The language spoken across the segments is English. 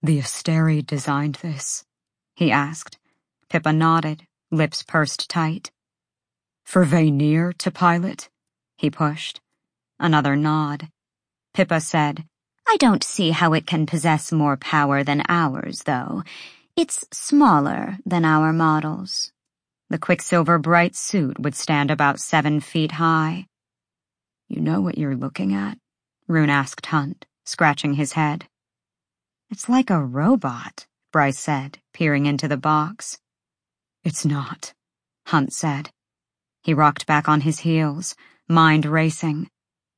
The Asteri designed this? He asked. Pippa nodded, lips pursed tight. For Vanir to pilot? He pushed. Another nod. Pippa said, I don't see how it can possess more power than ours, though. It's smaller than our models. The Quicksilver Bright suit would stand about 7 feet high. You know what you're looking at? Rune asked Hunt, scratching his head. It's like a robot, Bryce said, peering into the box. It's not, Hunt said. He rocked back on his heels, mind racing.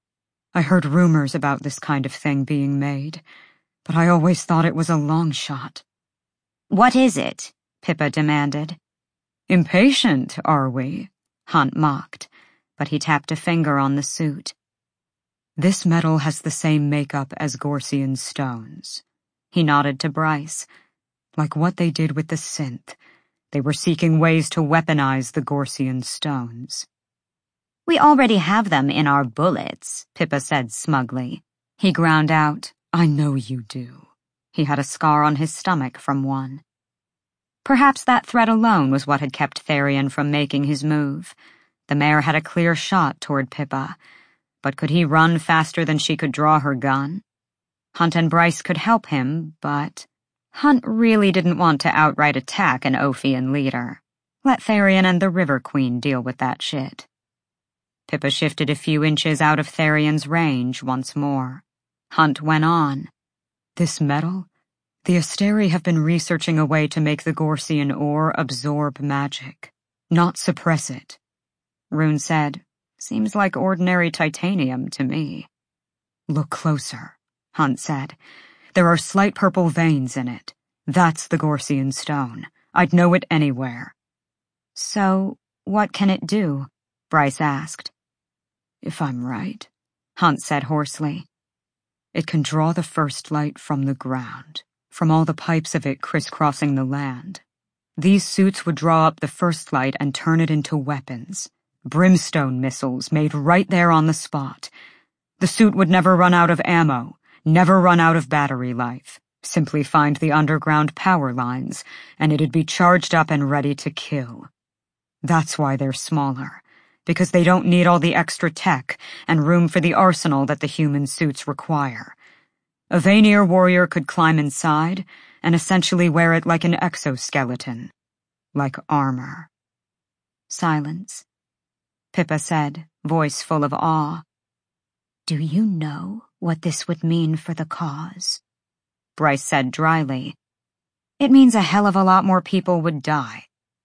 I heard rumors about this kind of thing being made, but I always thought it was a long shot. What is it? Pippa demanded. Impatient, are we? Hunt mocked, but he tapped a finger on the suit. This metal has the same makeup as Gorsian stones. He nodded to Bryce. Like what they did with the synth. They were seeking ways to weaponize the Gorsian stones. We already have them in our bullets, Pippa said smugly. He ground out, I know you do. He had a scar on his stomach from one. Perhaps that threat alone was what had kept Therian from making his move. The mare had a clear shot toward Pippa, but could he run faster than she could draw her gun? Hunt and Bryce could help him, but Hunt really didn't want to outright attack an Ophian leader. Let Therian and the River Queen deal with that shit. Pippa shifted a few inches out of Therian's range once more. Hunt went on. This metal? The Asteri have been researching a way to make the Gorsian ore absorb magic, not suppress it. Rune said, Seems like ordinary titanium to me. Look closer, Hunt said. There are slight purple veins in it. That's the Gorsian stone. I'd know it anywhere. So, what can it do? Bryce asked. If I'm right, Hunt said hoarsely, it can draw the first light from the ground, from all the pipes of it crisscrossing the land. These suits would draw up the first light and turn it into weapons, brimstone missiles made right there on the spot. The suit would never run out of ammo, never run out of battery life. Simply find the underground power lines, and it'd be charged up and ready to kill. That's why they're smaller. Because they don't need all the extra tech and room for the arsenal that the human suits require. A Vanir warrior could climb inside and essentially wear it like an exoskeleton. Like armor. Silence. Pippa said, voice full of awe. Do you know what this would mean for the cause? Bryce said dryly. It means a hell of a lot more people would die.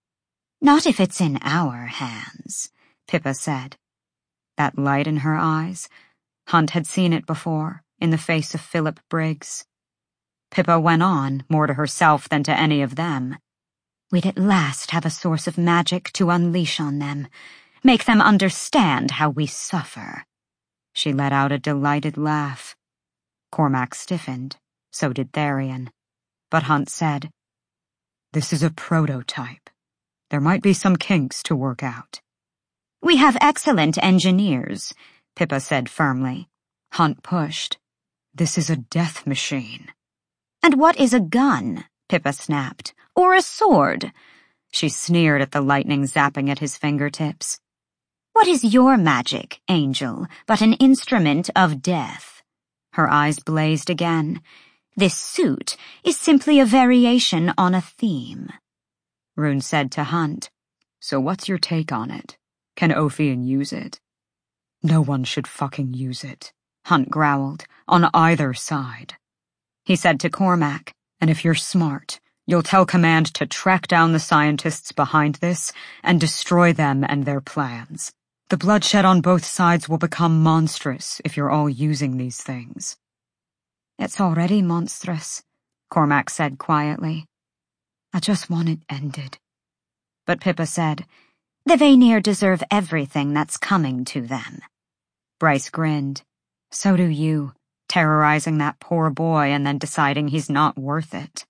Not if it's in our hands. Pippa said. That light in her eyes, Hunt had seen it before, in the face of Philip Briggs. Pippa went on, more to herself than to any of them. We'd at last have a source of magic to unleash on them, make them understand how we suffer. She let out a delighted laugh. Cormac stiffened, so did Therian. But Hunt said, This is a prototype. There might be some kinks to work out. We have excellent engineers, Pippa said firmly. Hunt pushed. This is a death machine. And what is a gun? Pippa snapped. Or a sword? She sneered at the lightning zapping at his fingertips. What is your magic, Angel, but an instrument of death? Her eyes blazed again. This suit is simply a variation on a theme. Rune said to Hunt, So what's your take on it? Can Ophian use it? No one should fucking use it, Hunt growled, on either side. He said to Cormac, and if you're smart, you'll tell Command to track down the scientists behind this and destroy them and their plans. The bloodshed on both sides will become monstrous if you're all using these things. It's already monstrous, Cormac said quietly. I just want it ended. But Pippa said, The Vanir deserve everything that's coming to them. Bryce grinned. So do you, terrorizing that poor boy and then deciding he's not worth it.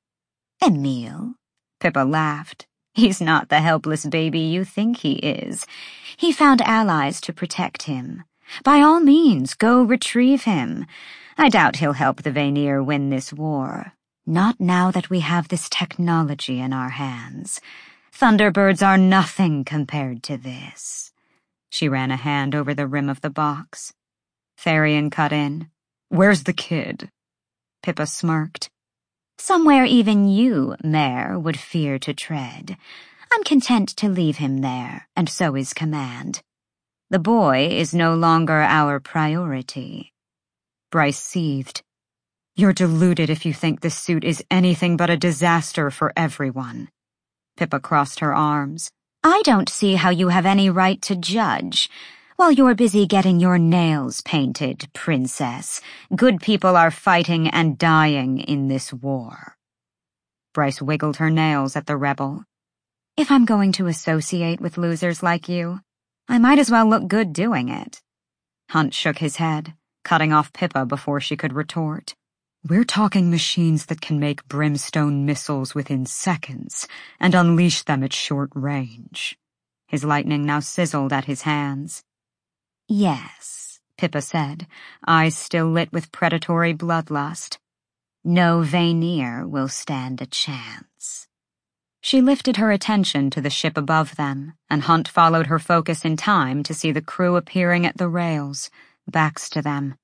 Emil? Pippa laughed. He's not the helpless baby you think he is. He found allies to protect him. By all means, go retrieve him. I doubt he'll help the Vanir win this war. Not now that we have this technology in our hands. Thunderbirds are nothing compared to this. She ran a hand over the rim of the box. Tharian cut in. Where's the kid? Pippa smirked. Somewhere even you, Mare, would fear to tread. I'm content to leave him there, and so is Command. The boy is no longer our priority. Bryce seethed. You're deluded if you think this suit is anything but a disaster for everyone. Pippa crossed her arms. I don't see how you have any right to judge. While you're busy getting your nails painted, Princess, good people are fighting and dying in this war. Bryce wiggled her nails at the rebel. If I'm going to associate with losers like you, I might as well look good doing it. Hunt shook his head, cutting off Pippa before she could retort. We're talking machines that can make brimstone missiles within seconds and unleash them at short range. His lightning now sizzled at his hands. Yes, Pippa said, eyes still lit with predatory bloodlust. No Vanir will stand a chance. She lifted her attention to the ship above them, and Hunt followed her focus in time to see the crew appearing at the rails, backs to them.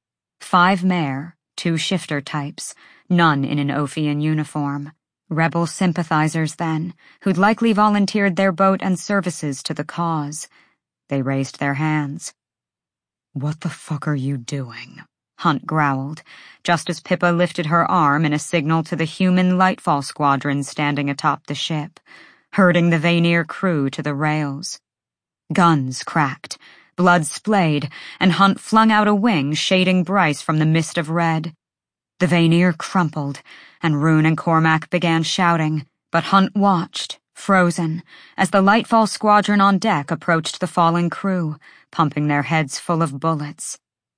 5 Mare, 2 shifter types, none in an Ophian uniform. Rebel sympathizers, then, who'd likely volunteered their boat and services to the cause. They raised their hands. What the fuck are you doing? Hunt growled, just as Pippa lifted her arm in a signal to the human Lightfall squadron standing atop the ship, herding the Vanir crew to the rails. Guns cracked, blood splayed, and Hunt flung out a wing, shading Bryce from the mist of red. The Vanir crumpled, and Rune and Cormac began shouting, but Hunt watched, frozen, as the Lightfall squadron on deck approached the fallen crew, pumping their heads full of bullets.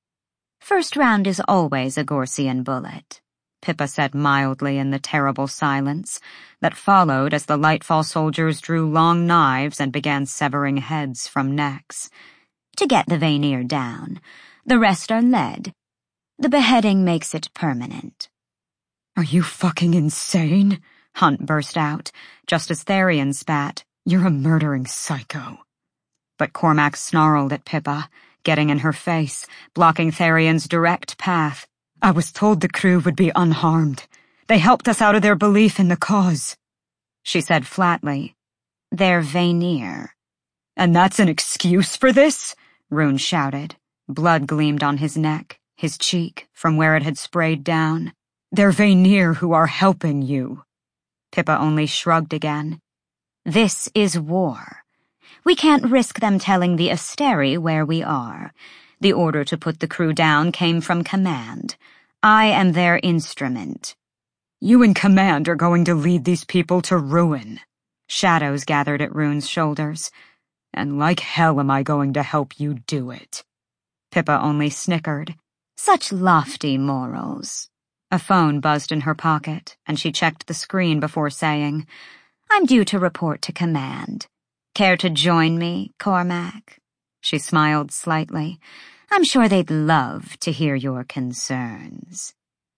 First round is always a Gorsian bullet, Pippa said mildly in the terrible silence that followed as the Lightfall soldiers drew long knives and began severing heads from necks. To get the Vanir down, the rest are lead. The beheading makes it permanent. Are you fucking insane? Hunt burst out, just as Tharian spat. You're a murdering psycho. But Cormac snarled at Pippa, getting in her face, blocking Tharian's direct path. I was told the crew would be unharmed. They helped us out of their belief in the cause. She said flatly, They're Vanir. And that's an excuse for this? Rune shouted. Blood gleamed on his neck, his cheek, from where it had sprayed down. They're Vanir who are helping you. Pippa only shrugged again. This is war. We can't risk them telling the Asteri where we are. The order to put the crew down came from Command. I am their instrument. You and Command are going to lead these people to ruin. Shadows gathered at Rune's shoulders. And like hell am I going to help you do it. Pippa only snickered. Such lofty morals. A phone buzzed in her pocket, and she checked the screen before saying, I'm due to report to Command. Care to join me, Cormac? She smiled slightly. I'm sure they'd love to hear your concerns.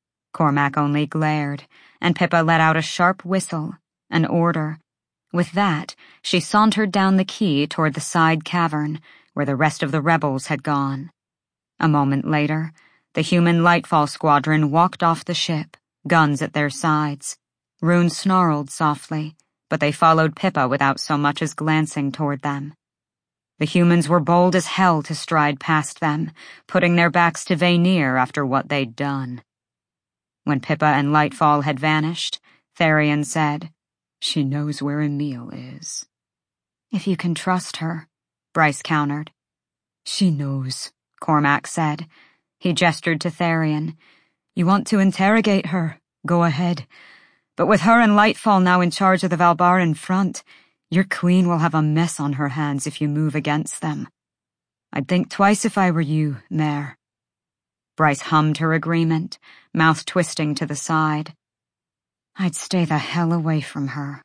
Cormac only glared, and Pippa let out a sharp whistle, an order. With that, she sauntered down the quay toward the side cavern, where the rest of the rebels had gone. A moment later, the human Lightfall squadron walked off the ship, guns at their sides. Rune snarled softly, but they followed Pippa without so much as glancing toward them. The humans were bold as hell to stride past them, putting their backs to Vanir after what they'd done. When Pippa and Lightfall had vanished, Tharian said, She knows where Emil is. If you can trust her, Bryce countered. She knows, Cormac said. He gestured to Tharian. You want to interrogate her? Go ahead. But with her and Lightfall now in charge of the Valbaran front, your queen will have a mess on her hands if you move against them. I'd think twice if I were you, Mare. Bryce hummed her agreement, mouth twisting to the side. I'd stay the hell away from her.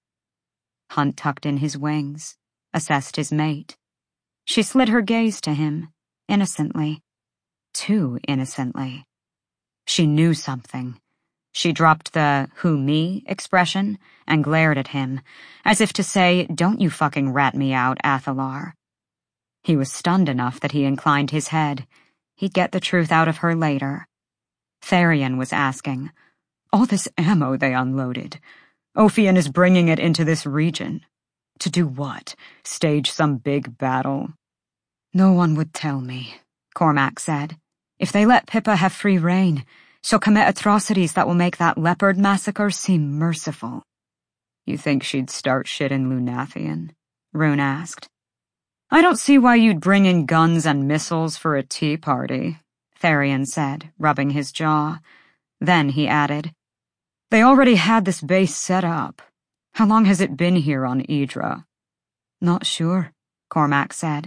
Hunt tucked in his wings, assessed his mate. She slid her gaze to him, innocently. Too innocently. She knew something. She dropped the "who me" expression and glared at him, as if to say, "Don't you fucking rat me out, Athalar." He was stunned enough that he inclined his head. He'd get the truth out of her later. Tharion was asking, "All this ammo they unloaded. Ophion is bringing it into this region. To do what? Stage some big battle?" "No one would tell me," Cormac said. "If they let Pippa have free rein, she'll commit atrocities that will make that leopard massacre seem merciful." "You think she'd start shit in Lunathian?" Rune asked. "I don't see why you'd bring in guns and missiles for a tea party," Tharion said, rubbing his jaw. Then he added, "They already had this base set up. How long has it been here on Idra?" "Not sure," Cormac said.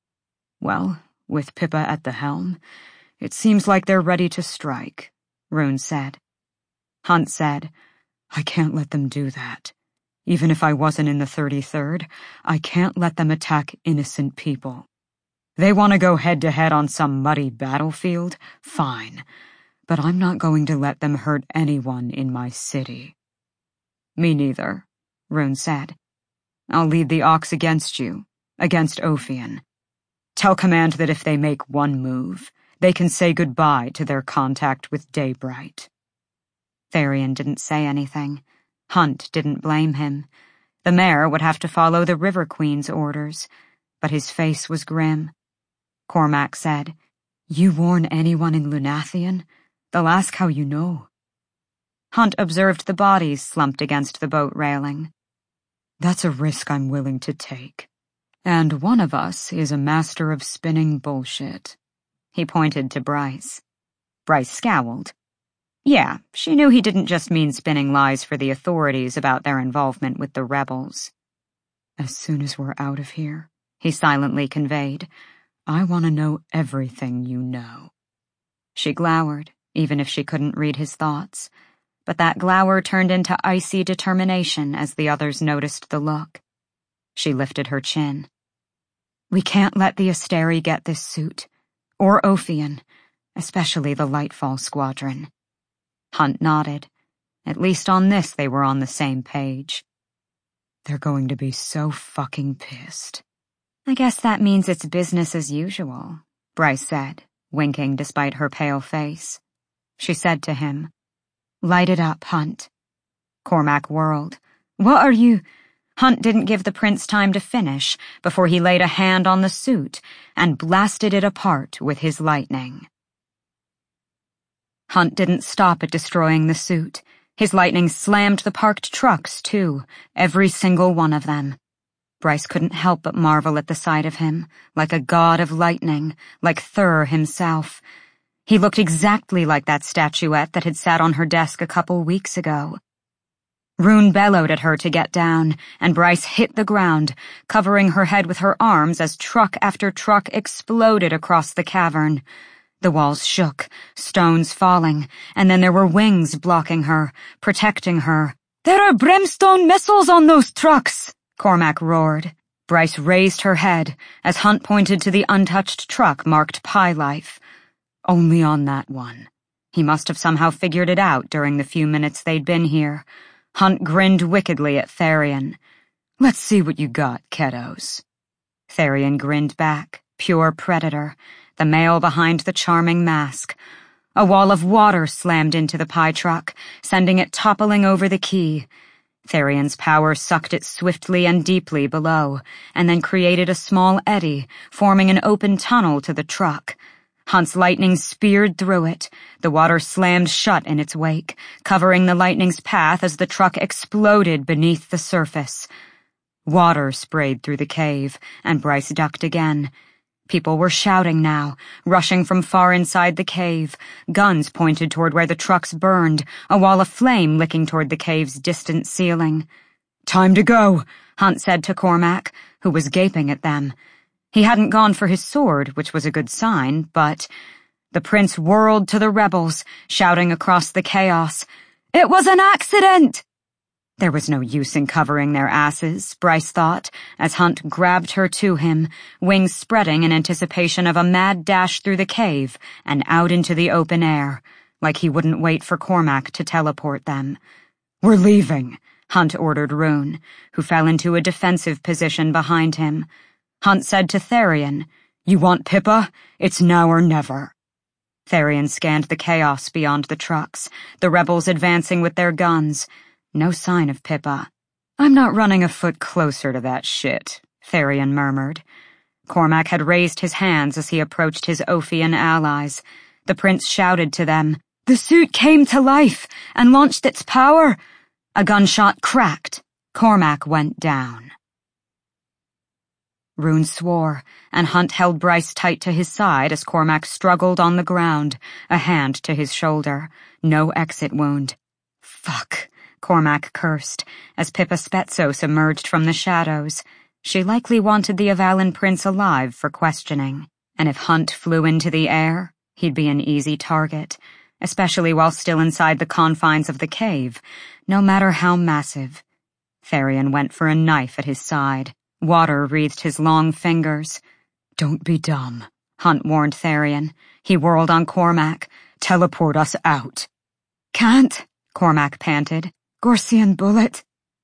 "Well, with Pippa at the helm, it seems like they're ready to strike," Rune said. Hunt said, "I can't let them do that. Even if I wasn't in the 33rd, I can't let them attack innocent people. They want to go head-to-head on some muddy battlefield? Fine. But I'm not going to let them hurt anyone in my city." "Me neither," Rune said. "I'll lead the Ox against you, against Ophion. Tell command that if they make one move, they can say goodbye to their contact with Daybright." Tharion didn't say anything. Hunt didn't blame him. The mayor would have to follow the River Queen's orders, but his face was grim. Cormac said, "You warn anyone in Lunathian? They'll ask how you know." Hunt observed the bodies slumped against the boat railing. "That's a risk I'm willing to take. And one of us is a master of spinning bullshit." He pointed to Bryce. Bryce scowled. Yeah, she knew he didn't just mean spinning lies for the authorities about their involvement with the rebels. "As soon as we're out of here," he silently conveyed, "I want to know everything you know." She glowered, even if she couldn't read his thoughts, but that glower turned into icy determination as the others noticed the look. She lifted her chin. "We can't let the Asteri get this suit, or Ophion, especially the Lightfall Squadron." Hunt nodded. At least on this they were on the same page. "They're going to be so fucking pissed." "I guess that means it's business as usual," Bryce said, winking despite her pale face. She said to him, "Light it up, Hunt." Cormac whirled. "What are you—" Hunt didn't give the prince time to finish before he laid a hand on the suit and blasted it apart with his lightning. Hunt didn't stop at destroying the suit. His lightning slammed the parked trucks, too, every single one of them. Bryce couldn't help but marvel at the sight of him, like a god of lightning, like Thur himself. He looked exactly like that statuette that had sat on her desk a couple weeks ago. Rune bellowed at her to get down, and Bryce hit the ground, covering her head with her arms as truck after truck exploded across the cavern. The walls shook, stones falling, and then there were wings blocking her, protecting her. "There are brimstone missiles on those trucks!" Cormac roared. Bryce raised her head as Hunt pointed to the untouched truck marked Pie Life. Only on that one. He must have somehow figured it out during the few minutes they'd been here. Hunt grinned wickedly at Tharion. "Let's see what you got, kiddos." Tharion grinned back, pure predator, the male behind the charming mask. A wall of water slammed into the pie truck, sending it toppling over the quay. Tharion's power sucked it swiftly and deeply below, and then created a small eddy, forming an open tunnel to the truck. Hunt's lightning speared through it. The water slammed shut in its wake, covering the lightning's path as the truck exploded beneath the surface. Water sprayed through the cave, and Bryce ducked again. People were shouting now, rushing from far inside the cave, guns pointed toward where the trucks burned, a wall of flame licking toward the cave's distant ceiling. "Time to go," Hunt said to Cormac, who was gaping at them. He hadn't gone for his sword, which was a good sign, but the prince whirled to the rebels, shouting across the chaos, "It was an accident!" There was no use in covering their asses, Bryce thought, as Hunt grabbed her to him, wings spreading in anticipation of a mad dash through the cave and out into the open air. like he wouldn't wait for Cormac to teleport them. "We're leaving," Hunt ordered Rune, who fell into a defensive position behind him. Hunt said to Therion, "You want Pippa? It's now or never." Therion scanned the chaos beyond the trucks, the rebels advancing with their guns. No sign of Pippa. "I'm not running a foot closer to that shit," Therion murmured. Cormac had raised his hands as he approached his Ophian allies. The prince shouted to them, "The suit came to life and launched its power!" A gunshot cracked. Cormac went down. Rune swore, and Hunt held Bryce tight to his side as Cormac struggled on the ground, a hand to his shoulder. No exit wound. "Fuck," Cormac cursed, as Pippa Spetsos emerged from the shadows. She likely wanted the Avallen prince alive for questioning, and if Hunt flew into the air, he'd be an easy target, especially while still inside the confines of the cave, no matter how massive. Therion went for a knife at his side. Water wreathed his long fingers. "Don't be dumb," Hunt warned Therion. He whirled on Cormac. "Teleport us out." "Can't," Cormac panted. "Gorsian bullet."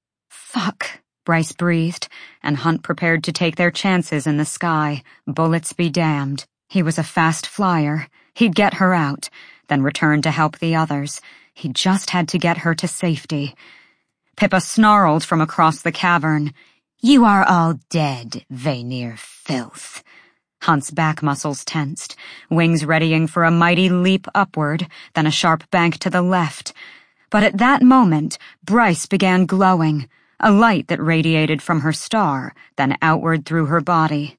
"Fuck," Bryce breathed, and Hunt prepared to take their chances in the sky. Bullets be damned. He was a fast flyer. He'd get her out, then return to help the others. He just had to get her to safety. Pippa snarled from across the cavern. "You are all dead, Vanir filth." Hunt's back muscles tensed, wings readying for a mighty leap upward, then a sharp bank to the left. But at that moment, Bryce began glowing, a light that radiated from her star, then outward through her body.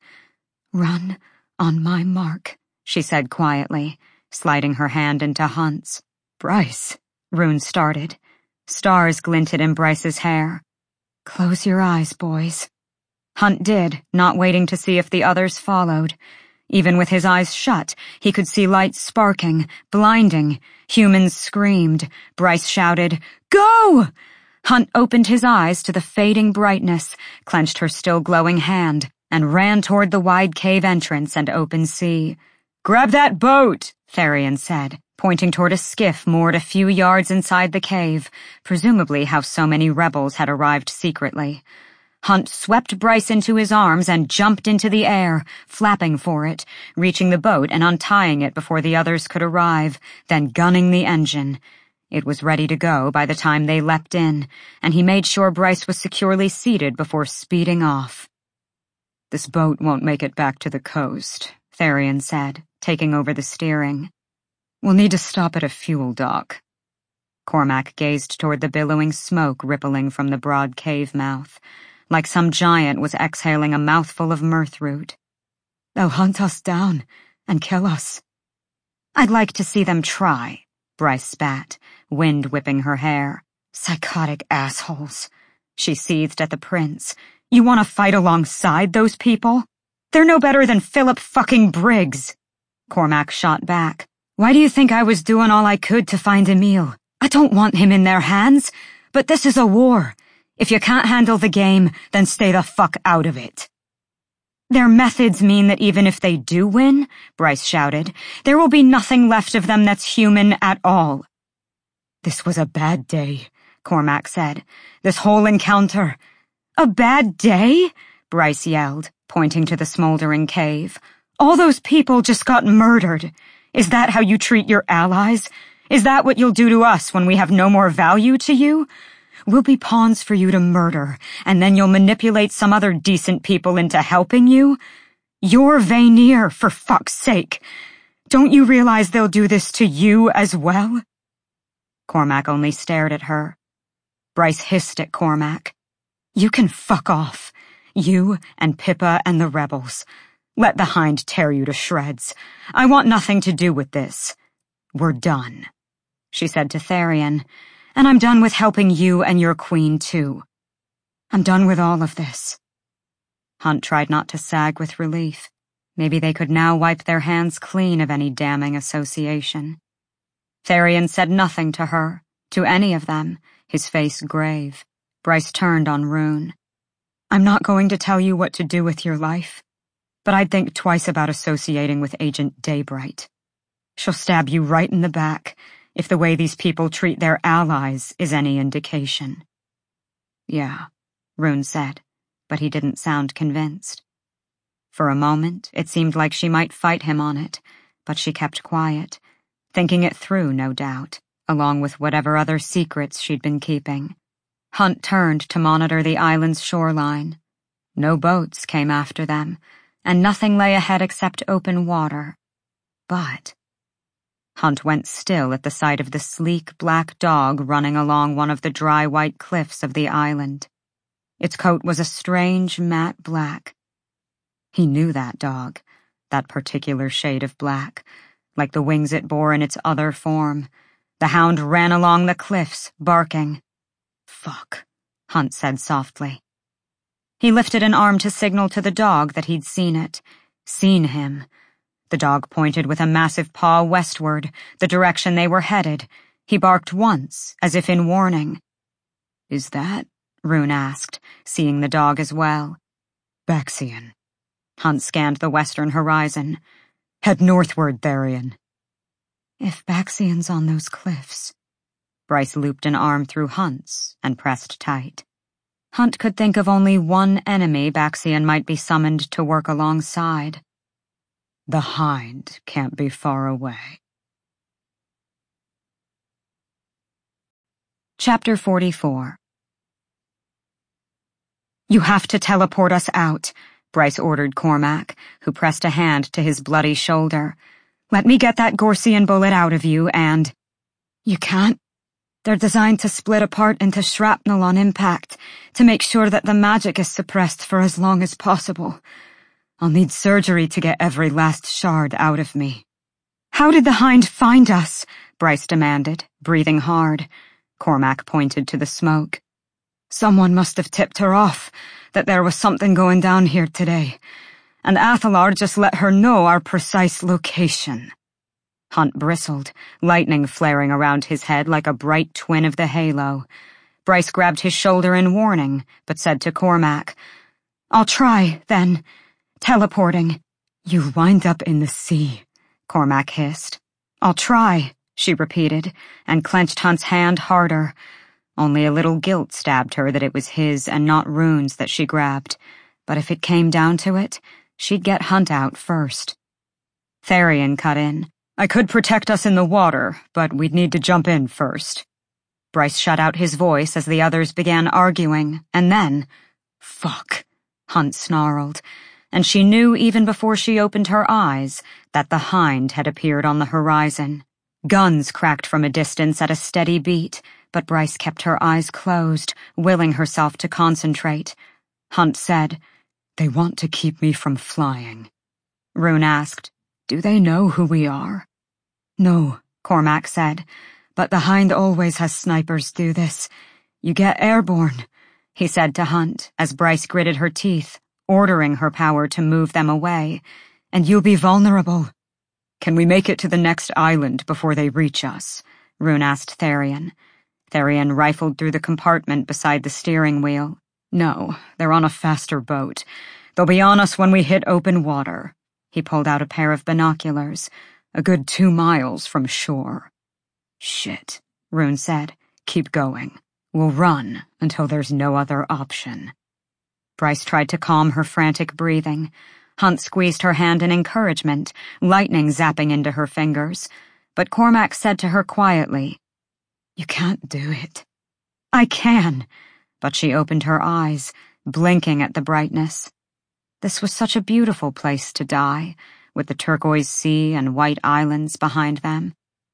"Run on my mark," she said quietly, sliding her hand into Hunt's. "Bryce," Rune started. Stars glinted in Bryce's hair. "Close your eyes, boys." Hunt did, not waiting to see if the others followed. Even with his eyes shut, he could see lights sparking, blinding. Humans screamed. Bryce shouted, "Go!" Hunt opened his eyes to the fading brightness, clenched her still glowing hand, and ran toward the wide cave entrance and open sea. "Grab that boat," Therion said, pointing toward a skiff moored a few yards inside the cave, presumably how so many rebels had arrived secretly. Hunt swept Bryce into his arms and jumped into the air, flapping for it, reaching the boat and untying it before the others could arrive, then gunning the engine. It was ready to go by the time they leapt in, and he made sure Bryce was securely seated before speeding off. "This boat won't make it back to the coast," Therion said, taking over the steering. "We'll need to stop at a fuel dock." Cormac gazed toward the billowing smoke rippling from the broad cave mouth, like some giant was exhaling a mouthful of mirth root. "They'll hunt us down and kill us." "I'd like to see them try," Bryce spat, wind whipping her hair. "Psychotic assholes." She seethed at the prince. "You want to fight alongside those people? They're no better than Philip fucking Briggs." Cormac shot back. "Why do you think I was doing all I could to find Emil? I don't want him in their hands, but this is a war. If you can't handle the game, then stay the fuck out of it." "Their methods mean that even if they do win," Bryce shouted, "there will be nothing left of them that's human at all." "This was a bad day," Cormac said. "This whole encounter." "A bad day?" Bryce yelled, pointing to the smoldering cave. "All those people just got murdered. Is that how you treat your allies? Is that what you'll do to us when we have no more value to you? We'll be pawns for you to murder, and then you'll manipulate some other decent people into helping you? You're Vanir, for fuck's sake. Don't you realize they'll do this to you as well?" Cormac only stared at her. Bryce hissed at Cormac. "You can fuck off. You and Pippa and the rebels. Let the hind tear you to shreds. I want nothing to do with this. We're done," she said to Therion. "And I'm done with helping you and your queen, too. I'm done with all of this." Hunt tried not to sag with relief. Maybe they could now wipe their hands clean of any damning association. Therion said nothing to her, to any of them, his face grave. Bryce turned on Rune. "I'm not going to tell you what to do with your life, but I'd think twice about associating with Agent Daybright. She'll stab you right in the back. if the way these people treat their allies is any indication. Yeah, Rune said, but he didn't sound convinced. For a moment, it seemed like she might fight him on it, but she kept quiet, thinking it through, no doubt, along with whatever other secrets she'd been keeping. Hunt turned to monitor the island's shoreline. No boats came after them, and nothing lay ahead except open water. But Hunt went still at the sight of the sleek black dog running along one of the dry white cliffs of the island. Its coat was a strange matte black. He knew that dog, that particular shade of black, like the wings it bore in its other form. The hound ran along the cliffs, barking. "Fuck," Hunt said softly. He lifted an arm to signal to the dog that he'd seen it, seen him. The dog pointed with a massive paw westward, the direction they were headed. He barked once, as if in warning. "Is that?" Rune asked, seeing the dog as well. "Baxian." Hunt scanned the western horizon. "Head northward, Therian." "If Baxian's on those cliffs..." Bryce looped an arm through Hunt's and pressed tight. Hunt could think of only one enemy Baxian might be summoned to work alongside. "The Hind can't be far away." Chapter 44. "You have to teleport us out," Bryce ordered Cormac, who pressed a hand to his bloody shoulder. "Let me get that Gorsian bullet out of you and..." "You can't. They're designed to split apart into shrapnel on impact, to make sure that the magic is suppressed for as long as possible. I'll need surgery to get every last shard out of me." "How did the Hind find us?" Bryce demanded, breathing hard. Cormac pointed to the smoke. "Someone must have tipped her off that there was something going down here today, and Athalar just let her know our precise location." Hunt bristled, lightning flaring around his head like a bright twin of the halo. Bryce grabbed his shoulder in warning, but said to Cormac, "I'll try, then. Teleporting." "You'll wind up in the sea," Cormac hissed. "I'll try," she repeated, and clenched Hunt's hand harder. Only a little guilt stabbed her that it was his and not Rune's that she grabbed, but if it came down to it, she'd get Hunt out first. Therian cut in. "I could protect us in the water, but we'd need to jump in first." Bryce shut out his voice as the others began arguing, and then, "Fuck," Hunt snarled, and she knew even before she opened her eyes that the Hind had appeared on the horizon. Guns cracked from a distance at a steady beat, but Bryce kept her eyes closed, willing herself to concentrate. Hunt said, "They want to keep me from flying." Rune asked, "Do they know who we are?" "No," Cormac said, "but the Hind always has snipers do this. You get airborne," he said to Hunt as Bryce gritted her teeth, ordering her power to move them away, "and you'll be vulnerable." "Can we make it to the next island before they reach us?" Rune asked Therian. Therian rifled through the compartment beside the steering wheel. "No, they're on a faster boat. They'll be on us when we hit open water." He pulled out a pair of binoculars. "A good 2 miles from shore." "Shit," Rune said. "Keep going. We'll run until there's no other option." Bryce tried to calm her frantic breathing. Hunt squeezed her hand in encouragement, lightning zapping into her fingers. But Cormac said to her quietly, "You can't do it." "I can." But she opened her eyes, blinking at the brightness. This was such a beautiful place to die, with the turquoise sea and white islands behind them.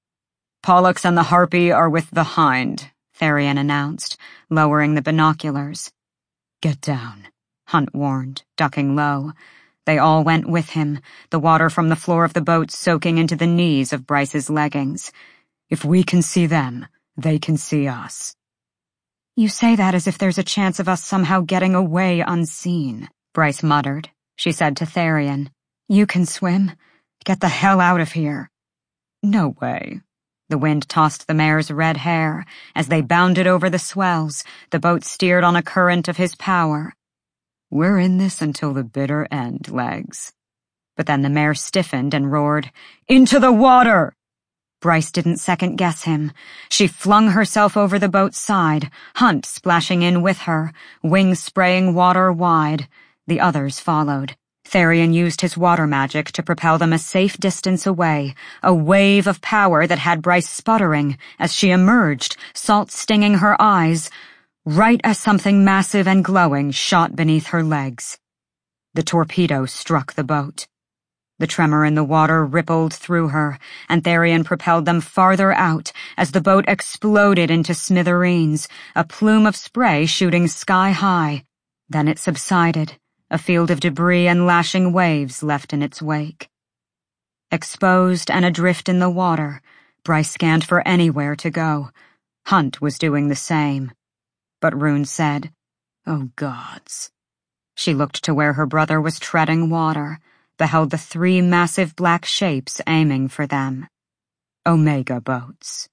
"Pollux and the Harpy are with the Hind," Therian announced, lowering the binoculars. "Get down," Hunt warned, ducking low. They all went with him, the water from the floor of the boat soaking into the knees of Bryce's leggings. "If we can see them, they can see us." "You say that as if there's a chance of us somehow getting away unseen," Bryce muttered. She said to Therian, "You can swim. Get the hell out of here." "No way." The wind tossed the mare's red hair. As they bounded over the swells, the boat steered on a current of his power. "We're in this until the bitter end, Legs." But then the mare stiffened and roared, "Into the water!" Bryce didn't second-guess him. She flung herself over the boat's side, Hunt splashing in with her, wings spraying water wide. The others followed. Therian used his water magic to propel them a safe distance away, a wave of power that had Bryce sputtering as she emerged, salt stinging her eyes, right as something massive and glowing shot beneath her legs. The torpedo struck the boat. The tremor in the water rippled through her, and Therian propelled them farther out as the boat exploded into smithereens, a plume of spray shooting sky high. Then it subsided, a field of debris and lashing waves left in its wake. Exposed and adrift in the water, Bryce scanned for anywhere to go. Hunt was doing the same. But Rune said, "Oh gods." She looked to where her brother was treading water, beheld the 3 massive black shapes aiming for them. Omega boats.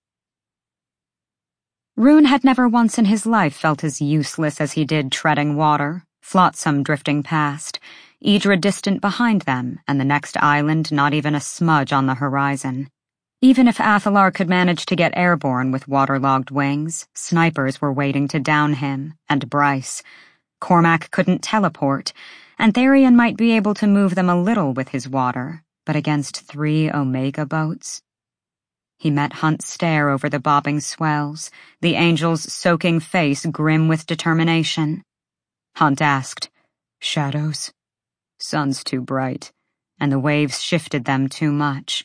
Rune had never once in his life felt as useless as he did treading water, flotsam drifting past, Idra distant behind them, and the next island not even a smudge on the horizon. Even if Athalar could manage to get airborne with waterlogged wings, snipers were waiting to down him, and Bryce. Cormac couldn't teleport, and Therian might be able to move them a little with his water, but against 3 Omega boats? He met Hunt's stare over the bobbing swells, the angel's soaking face grim with determination. Hunt asked, "Shadows?" "Sun's too bright, and the waves shifted them too much."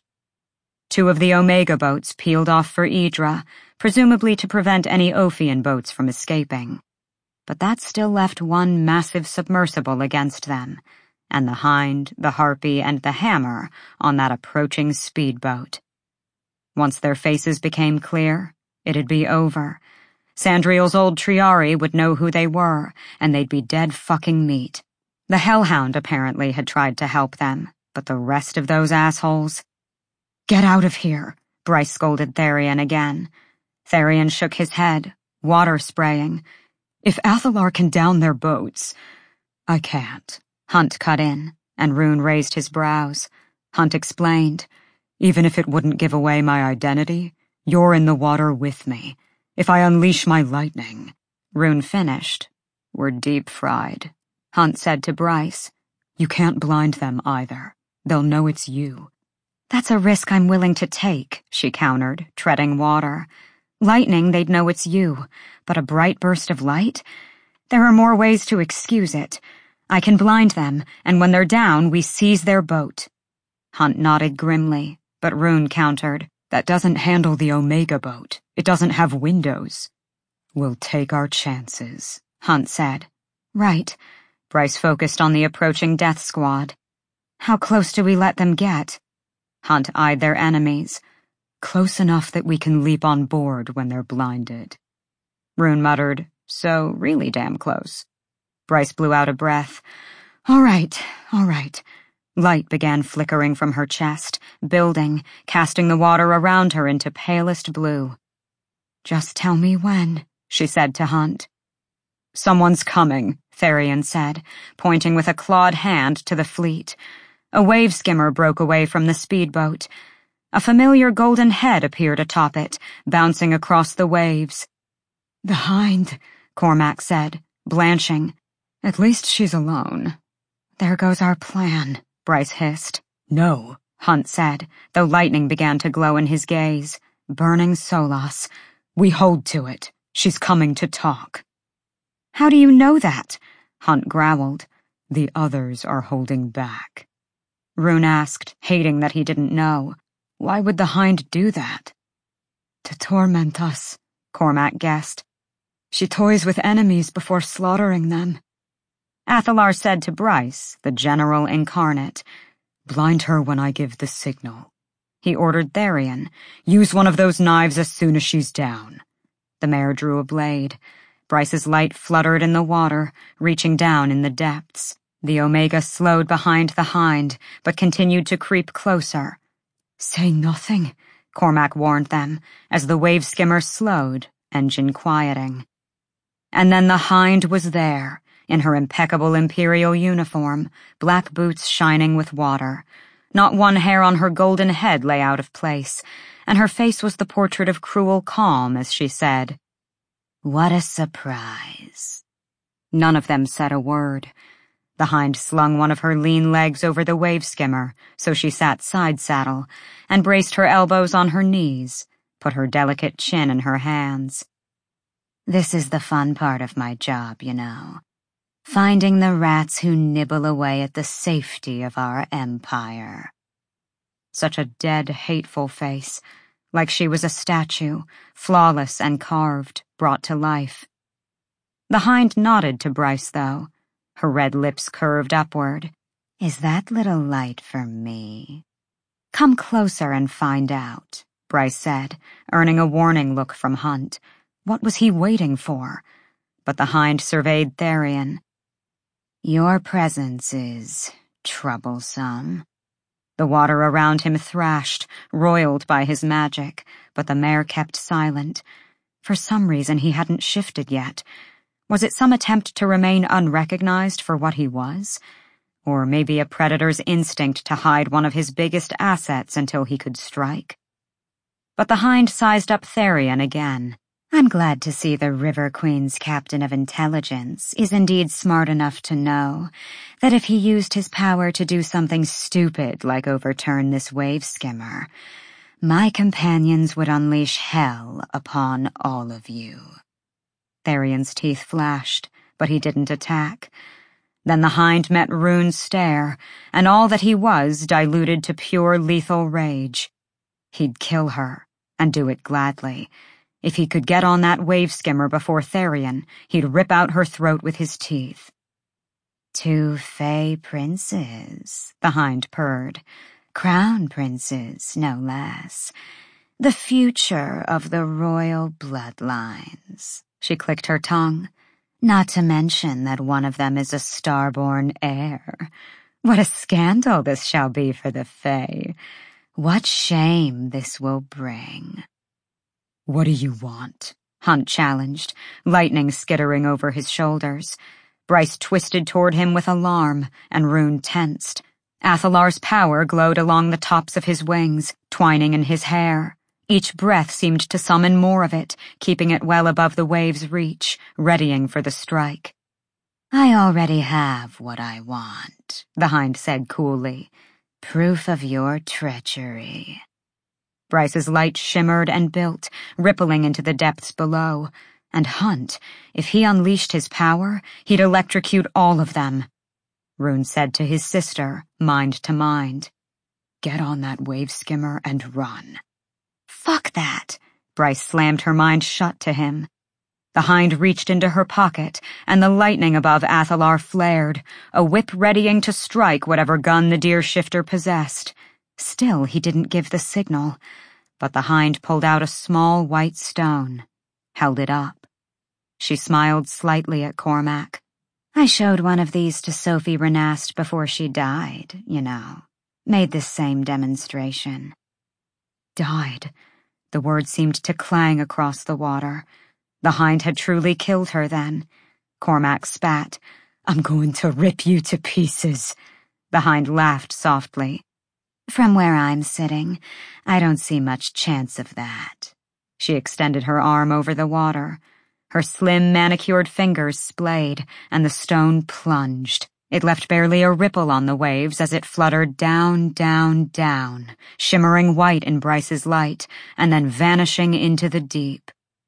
2 of the Omega boats peeled off for Idra, presumably to prevent any Ophian boats from escaping. But that still left 1 massive submersible against them, and the Hind, the Harpy, and the Hammer on that approaching speedboat. Once their faces became clear, it'd be over. Sandriel's old Triari would know who they were, and they'd be dead fucking meat. The Hellhound apparently had tried to help them, but the rest of those assholes— "Get out of here," Bryce scolded Therian again. Therian shook his head, water spraying. "If Athalar can down their boats—" "I can't," Hunt cut in, and Rune raised his brows. Hunt explained, "Even if it wouldn't give away my identity, you're in the water with me. If I unleash my lightning—" Rune finished. "We're deep fried," Hunt said to Bryce. "You can't blind them either. They'll know it's you." "That's a risk I'm willing to take," she countered, treading water. "Lightning, they'd know it's you, but a bright burst of light? There are more ways to excuse it. I can blind them, and when they're down, we seize their boat." Hunt nodded grimly, but Rune countered, "That doesn't handle the Omega boat. It doesn't have windows." "We'll take our chances," Hunt said. "Right." Bryce focused on the approaching death squad. "How close do we let them get?" Hunt eyed their enemies. "Close enough that we can leap on board when they're blinded." Rune muttered, "So really damn close." Bryce blew out a breath. All right. Light began flickering from her chest, building, casting the water around her into palest blue. "Just tell me when," she said to Hunt. "Someone's coming," Therian said, pointing with a clawed hand to the fleet. A wave skimmer broke away from the speedboat. A familiar golden head appeared atop it, bouncing across the waves. "The Hind," Cormac said, blanching. "At least she's alone." "There goes our plan," Bryce hissed. "No," Hunt said, though lightning began to glow in his gaze. Burning Solas. "We hold to it. She's coming to talk." "How do you know that?" Hunt growled. "The others are holding back." Rune asked, hating that he didn't know. "Why would the Hind do that?" "To torment us," Cormac guessed. "She toys with enemies before slaughtering them." Athalar said to Bryce, the general incarnate, "Blind her when I give the signal." He ordered Therian, "Use one of those knives as soon as she's down." The mare drew a blade. Bryce's light fluttered in the water, reaching down in the depths. The Omega slowed behind the Hind, but continued to creep closer. "Say nothing," Cormac warned them, as the wave skimmer slowed, engine quieting. And then the Hind was there, in her impeccable imperial uniform, black boots shining with water. Not one hair on her golden head lay out of place, and her face was the portrait of cruel calm as she said, "What a surprise." None of them said a word. The hind slung one of her lean legs over the wave skimmer, so she sat side saddle, and braced her elbows on her knees, put her delicate chin in her hands. "This is the fun part of my job, you know. Finding the rats who nibble away at the safety of our empire." Such a dead, hateful face, like she was a statue, flawless and carved, brought to life. The hind nodded to Bryce, though. Her red lips curved upward. "Is that little light for me?" "Come closer and find out," Bryce said, earning a warning look from Hunt. What was he waiting for? But the hind surveyed Therian. "Your presence is troublesome." The water around him thrashed, roiled by his magic, but the mare kept silent. For some reason he hadn't shifted yet. Was it some attempt to remain unrecognized for what he was? Or maybe a predator's instinct to hide one of his biggest assets until he could strike? But the hind sized up Therian again. "I'm glad to see the River Queen's captain of intelligence is indeed smart enough to know that if he used his power to do something stupid like overturn this wave skimmer, my companions would unleash hell upon all of you." Therian's teeth flashed, but he didn't attack. Then the hind met Rune's stare, and all that he was diluted to pure lethal rage. He'd kill her, and do it gladly. If he could get on that wave skimmer before Therian, he'd rip out her throat with his teeth. "Two Fey princes," the hind purred. "Crown princes, no less. The future of the royal bloodlines." She clicked her tongue. "Not to mention that one of them is a star-born heir. What a scandal this shall be for the Fey. What shame this will bring." "What do you want?" Hunt challenged, lightning skittering over his shoulders. Bryce twisted toward him with alarm, and Rune tensed. Athalar's power glowed along the tops of his wings, twining in his hair. Each breath seemed to summon more of it, keeping it well above the wave's reach, readying for the strike. "I already have what I want," the hind said coolly. "Proof of your treachery." Bryce's light shimmered and built, rippling into the depths below. And Hunt, if he unleashed his power, he'd electrocute all of them. Rune said to his sister, mind to mind, "Get on that wave skimmer and run." "Fuck that!" Bryce slammed her mind shut to him. The hind reached into her pocket, and the lightning above Athalar flared, a whip readying to strike whatever gun the deer shifter possessed. Still, he didn't give the signal, but the hind pulled out a small white stone, held it up. She smiled slightly at Cormac. "I showed one of these to Sophie Renast before she died, you know. Made this same demonstration." Died. The word seemed to clang across the water. The hind had truly killed her then. Cormac spat. "I'm going to rip you to pieces." The hind laughed softly. "From where I'm sitting, I don't see much chance of that." She extended her arm over the water. Her slim, manicured fingers splayed, and the stone plunged. It left barely a ripple on the waves as it fluttered down, down, down, shimmering white in Bryce's light, and then vanishing into the deep.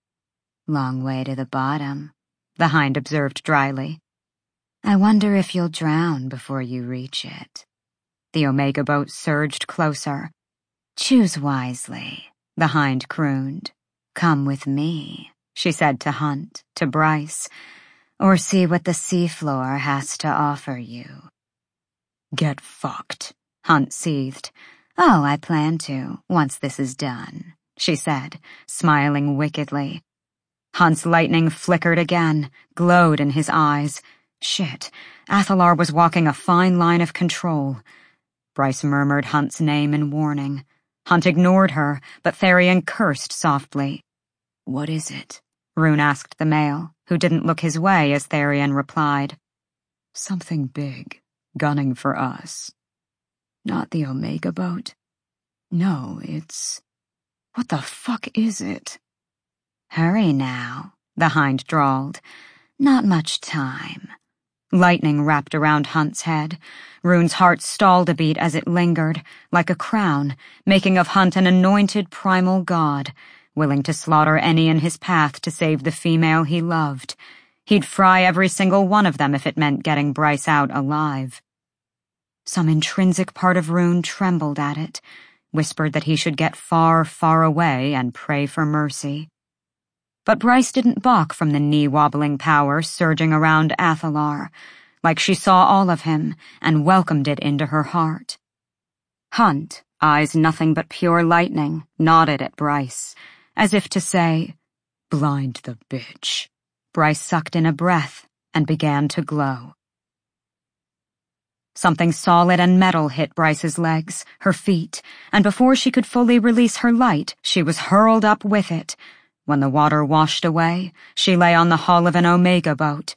"Long way to the bottom," the hind observed dryly. "I wonder if you'll drown before you reach it." The Omega boat surged closer. "Choose wisely," the hind crooned. "Come with me," she said to Hunt, to Bryce, "or see what the seafloor has to offer you." "Get fucked," Hunt seethed. "Oh, I plan to, once this is done," she said, smiling wickedly. Hunt's lightning flickered again, glowed in his eyes. Shit, Athalar was walking a fine line of control. Bryce murmured Hunt's name in warning. Hunt ignored her, but Therian cursed softly. "What is it?" Rune asked the male, who didn't look his way as Therian replied. "Something big, gunning for us." "Not the Omega boat?" "No, it's..." What the fuck is it? Hurry now, the hind drawled. Not much time. Lightning wrapped around Hunt's head. Rune's heart stalled a beat as it lingered, like a crown, making of Hunt an anointed primal god, willing to slaughter any in his path to save the female he loved. He'd fry every single one of them if it meant getting Bryce out alive. Some intrinsic part of Rune trembled at it, whispered that he should get far, far away and pray for mercy. But Bryce didn't balk from the knee-wobbling power surging around Athalar, like she saw all of him and welcomed it into her heart. Hunt, eyes nothing but pure lightning, nodded at Bryce, as if to say, "Blind the bitch." Bryce sucked in a breath and began to glow. Something solid and metal hit Bryce's legs, her feet, and before she could fully release her light, she was hurled up with it. When the water washed away, she lay on the hull of an Omega boat.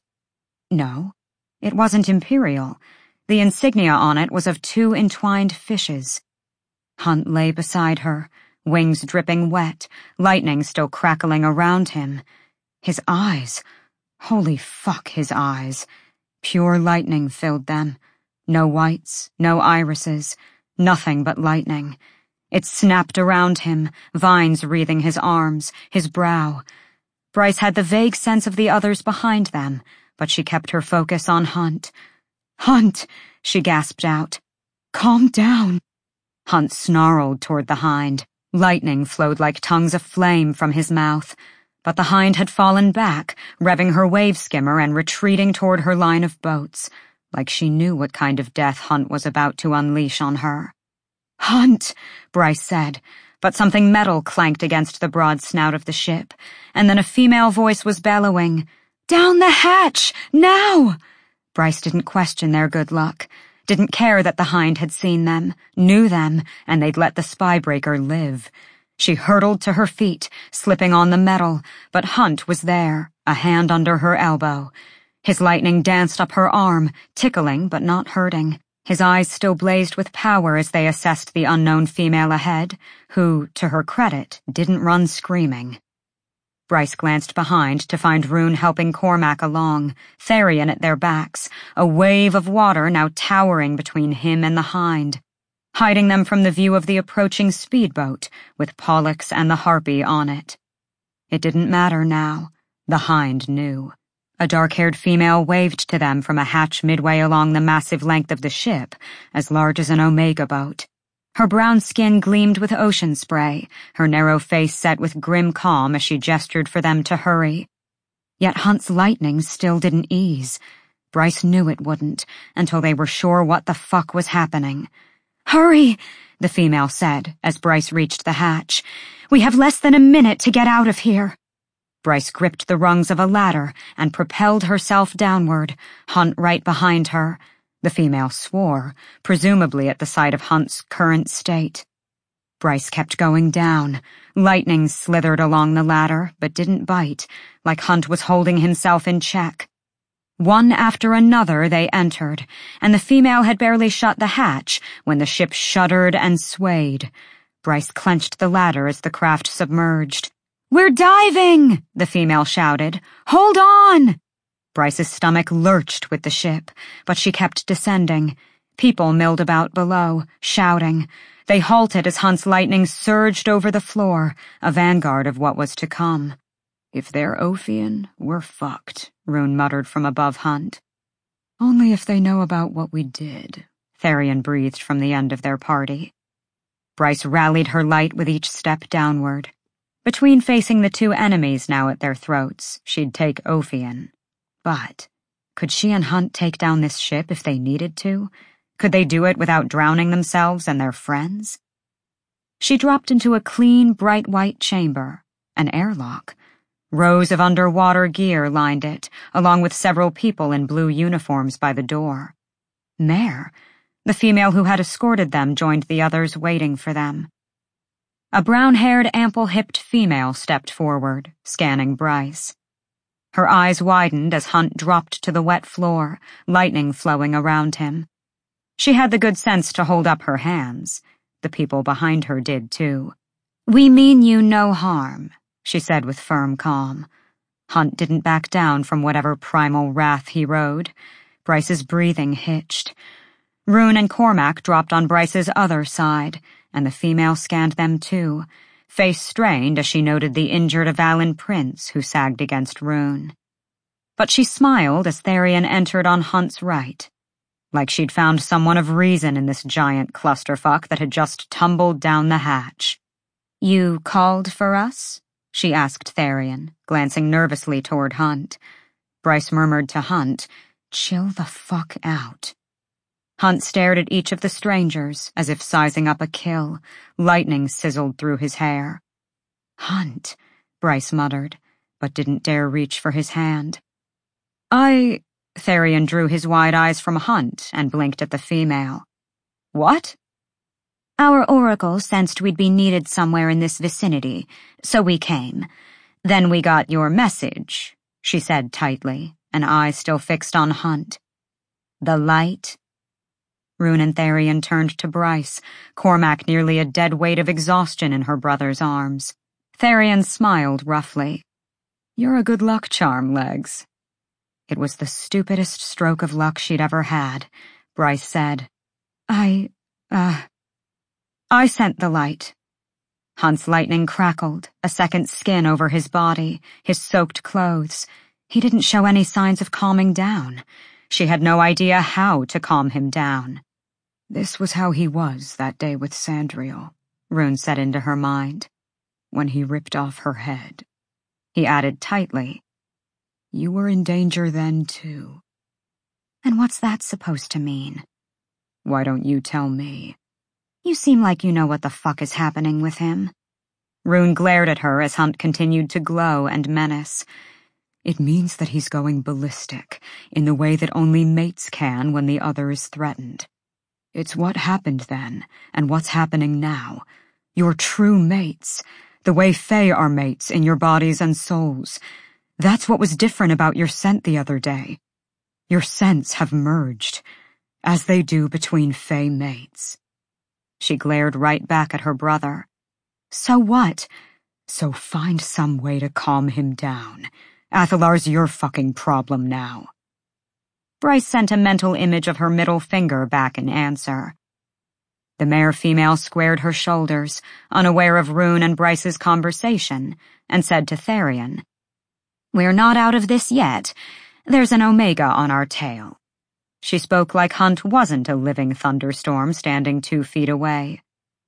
No, it wasn't Imperial. The insignia on it was of 2 entwined fishes. Hunt lay beside her, wings dripping wet, lightning still crackling around him. His eyes, holy fuck, his eyes. Pure lightning filled them. No whites, no irises, nothing but lightning. It snapped around him, vines wreathing his arms, his brow. Bryce had the vague sense of the others behind them, but she kept her focus on Hunt. "Hunt," she gasped out. "Calm down." Hunt snarled toward the hind. Lightning flowed like tongues of flame from his mouth. But the hind had fallen back, revving her wave skimmer and retreating toward her line of boats, like she knew what kind of death Hunt was about to unleash on her. "Hunt," Bryce said, but something metal clanked against the broad snout of the ship, and then a female voice was bellowing, "Down the hatch, now!" Bryce didn't question their good luck, didn't care that the hind had seen them, knew them, and they'd let the spybreaker live. She hurtled to her feet, slipping on the metal, but Hunt was there, a hand under her elbow. His lightning danced up her arm, tickling but not hurting. His eyes still blazed with power as they assessed the unknown female ahead, who, to her credit, didn't run screaming. Bryce glanced behind to find Rune helping Cormac along, Therian at their backs, a wave of water now towering between him and the hind, hiding them from the view of the approaching speedboat with Pollux and the Harpy on it. It didn't matter now. The hind knew. A dark-haired female waved to them from a hatch midway along the massive length of the ship, as large as an Omega boat. Her brown skin gleamed with ocean spray, her narrow face set with grim calm as she gestured for them to hurry. Yet Hunt's lightning still didn't ease. Bryce knew it wouldn't, until they were sure what the fuck was happening. "Hurry," the female said as Bryce reached the hatch. "We have less than a minute to get out of here." Bryce gripped the rungs of a ladder and propelled herself downward, Hunt right behind her. The female swore, presumably at the sight of Hunt's current state. Bryce kept going down. Lightning slithered along the ladder, but didn't bite, like Hunt was holding himself in check. One after another they entered, and the female had barely shut the hatch when the ship shuddered and swayed. Bryce clenched the ladder as the craft submerged. "We're diving!" the female shouted. "Hold on!" Bryce's stomach lurched with the ship, but she kept descending. People milled about below, shouting. They halted as Hunt's lightning surged over the floor, a vanguard of what was to come. "If they're Ophian, we're fucked," Rune muttered from above Hunt. "Only if they know about what we did," Therian breathed from the end of their party. Bryce rallied her light with each step downward. Between facing the 2 enemies now at their throats, she'd take Ophian. But could she and Hunt take down this ship if they needed to? Could they do it without drowning themselves and their friends? She dropped into a clean, bright white chamber, an airlock. Rows of underwater gear lined it, along with several people in blue uniforms by the door. Mare, the female who had escorted them, joined the others waiting for them. A brown-haired, ample-hipped female stepped forward, scanning Bryce. Her eyes widened as Hunt dropped to the wet floor, lightning flowing around him. She had the good sense to hold up her hands. The people behind her did, too. "We mean you no harm," she said with firm calm. Hunt didn't back down from whatever primal wrath he rode. Bryce's breathing hitched. Rune and Cormac dropped on Bryce's other side, and the female scanned them too, face strained as she noted the injured Avallen prince who sagged against Rune. But she smiled as Therian entered on Hunt's right, like she'd found someone of reason in this giant clusterfuck that had just tumbled down the hatch. "You called for us?" she asked Therian, glancing nervously toward Hunt. Bryce murmured to Hunt, "Chill the fuck out." Hunt stared at each of the strangers as if sizing up a kill. Lightning sizzled through his hair. "Hunt," Bryce muttered, but didn't dare reach for his hand. Therian drew his wide eyes from Hunt and blinked at the female. "What?" "Our oracle sensed we'd be needed somewhere in this vicinity, so we came. Then we got your message," she said tightly, an eye still fixed on Hunt. "The light?" Rune and Therian turned to Bryce, Cormac nearly a dead weight of exhaustion in her brother's arms. Therian smiled roughly. "You're a good luck charm, Legs." It was the stupidest stroke of luck she'd ever had. Bryce said, I sent the light." Hunt's lightning crackled, a second skin over his body, his soaked clothes. He didn't show any signs of calming down. She had no idea how to calm him down. "This was how he was that day with Sandriel," Rune said into her mind. "When he ripped off her head." He added tightly, "You were in danger then, too." "And what's that supposed to mean?" "Why don't you tell me?" "You seem like you know what the fuck is happening with him." Rune glared at her as Hunt continued to glow and menace. "It means that he's going ballistic, in the way that only mates can when the other is threatened. It's what happened then, and what's happening now. You're true mates, the way Fae are mates in your bodies and souls. That's what was different about your scent the other day. Your scents have merged, as they do between Fae mates." She glared right back at her brother. "So what?" "So find some way to calm him down. Athelar's your fucking problem now." Bryce sent a mental image of her middle finger back in answer. The mare female squared her shoulders, unaware of Rune and Bryce's conversation, and said to Therian, "We're not out of this yet. There's an Omega on our tail." She spoke like Hunt wasn't a living thunderstorm standing 2 feet away.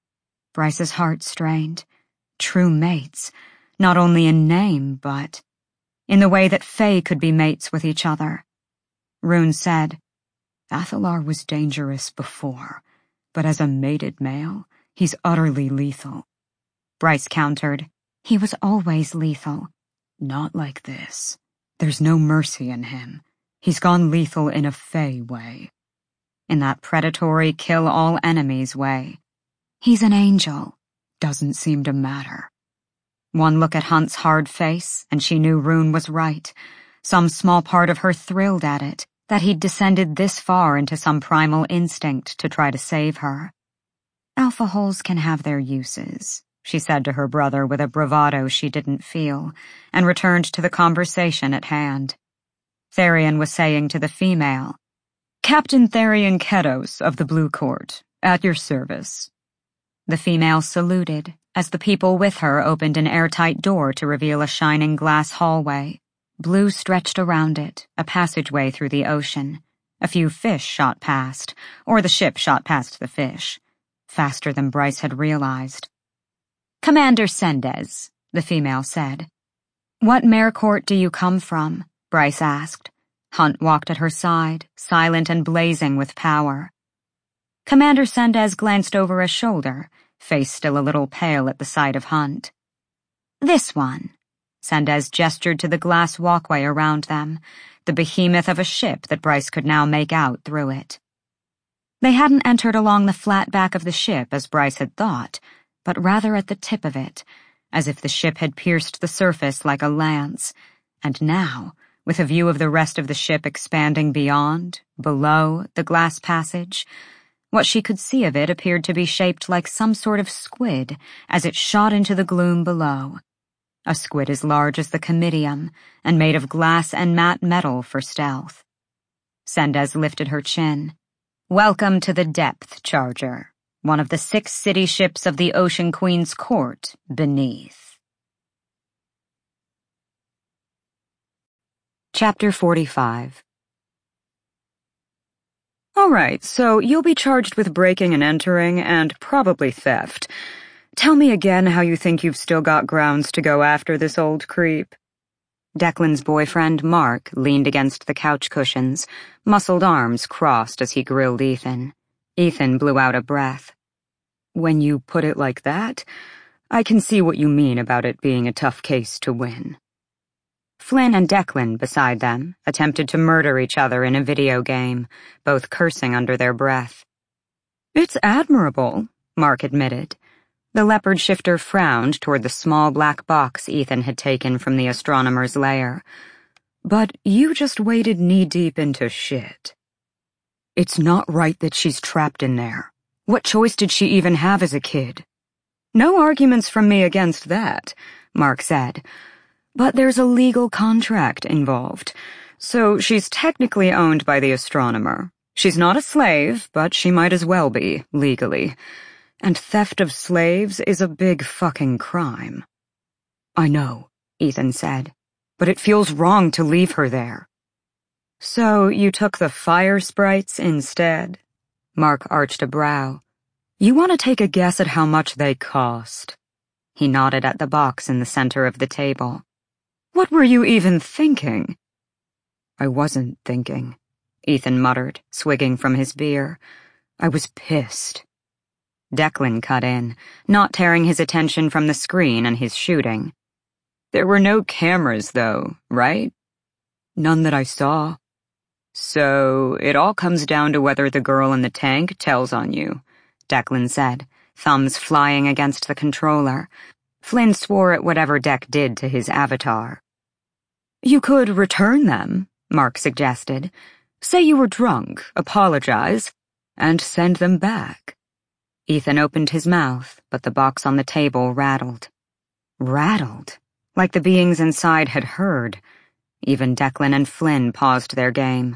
Bryce's heart strained. True mates, not only in name, but in the way that Fae could be mates with each other. Rune said, "Athelar was dangerous before, but as a mated male, he's utterly lethal." Bryce countered, "He was always lethal." "Not like this. There's no mercy in him. He's gone lethal in a Fae way. In that predatory kill-all-enemies way. He's an angel. Doesn't seem to matter." One look at Hunt's hard face, and she knew Rune was right. Some small part of her thrilled at it, that he'd descended this far into some primal instinct to try to save her. "Alpha holes can have their uses," she said to her brother with a bravado she didn't feel, and returned to the conversation at hand. Therian was saying to the female, "Captain Therian Kedos of the Blue Court, at your service." The female saluted as the people with her opened an airtight door to reveal a shining glass hallway. Blue stretched around it, a passageway through the ocean. A few fish shot past, or the ship shot past the fish, faster than Bryce had realized. "Commander Sendez," the female said. "What mare court do you come from?" Bryce asked. Hunt walked at her side, silent and blazing with power. Commander Sendez glanced over a shoulder, face still a little pale at the sight of Hunt. "This one." Sendez gestured to the glass walkway around them, the behemoth of a ship that Bryce could now make out through it. They hadn't entered along the flat back of the ship as Bryce had thought, but rather at the tip of it, as if the ship had pierced the surface like a lance, and now, with a view of the rest of the ship expanding beyond, below, the glass passage, What she could see of it appeared to be shaped like some sort of squid as it shot into the gloom below. A squid as large as the Comitium and made of glass and matte metal for stealth. Sendez lifted her chin. "Welcome to the Depth, Charger, one of the 6 city ships of the Ocean Queen's court beneath." Chapter 45. "All right, so you'll be charged with breaking and entering and probably theft. Tell me again how you think you've still got grounds to go after this old creep." Declan's boyfriend, Mark, leaned against the couch cushions, muscled arms crossed as he grilled Ethan. Ethan blew out a breath. "When you put it like that, I can see what you mean about it being a tough case to win." Flynn and Declan, beside them, attempted to murder each other in a video game, both cursing under their breath. "It's admirable," Mark admitted. The leopard shifter frowned toward the small black box Ethan had taken from the astronomer's lair. "But you just waded knee-deep into shit." "It's not right that she's trapped in there. What choice did she even have as a kid?" "No arguments from me against that," Mark said. "But there's a legal contract involved, so she's technically owned by the astronomer. She's not a slave, but she might as well be, legally. And theft of slaves is a big fucking crime." "I know," Ethan said, "but it feels wrong to leave her there." "So you took the fire sprites instead?" Mark arched a brow. "You want to take a guess at how much they cost?" He nodded at the box in the center of the table. "What were you even thinking?" "I wasn't thinking," Ethan muttered, swigging from his beer. "I was pissed." Declan cut in, not tearing his attention from the screen and his shooting. "There were no cameras, though, right?" "None that I saw." "So it all comes down to whether the girl in the tank tells on you," Declan said, thumbs flying against the controller. Flynn swore at whatever Deck did to his avatar. "You could return them," Mark suggested. "Say you were drunk, apologize, and send them back." Ethan opened his mouth, but the box on the table rattled. Rattled, like the beings inside had heard. Even Declan and Flynn paused their game.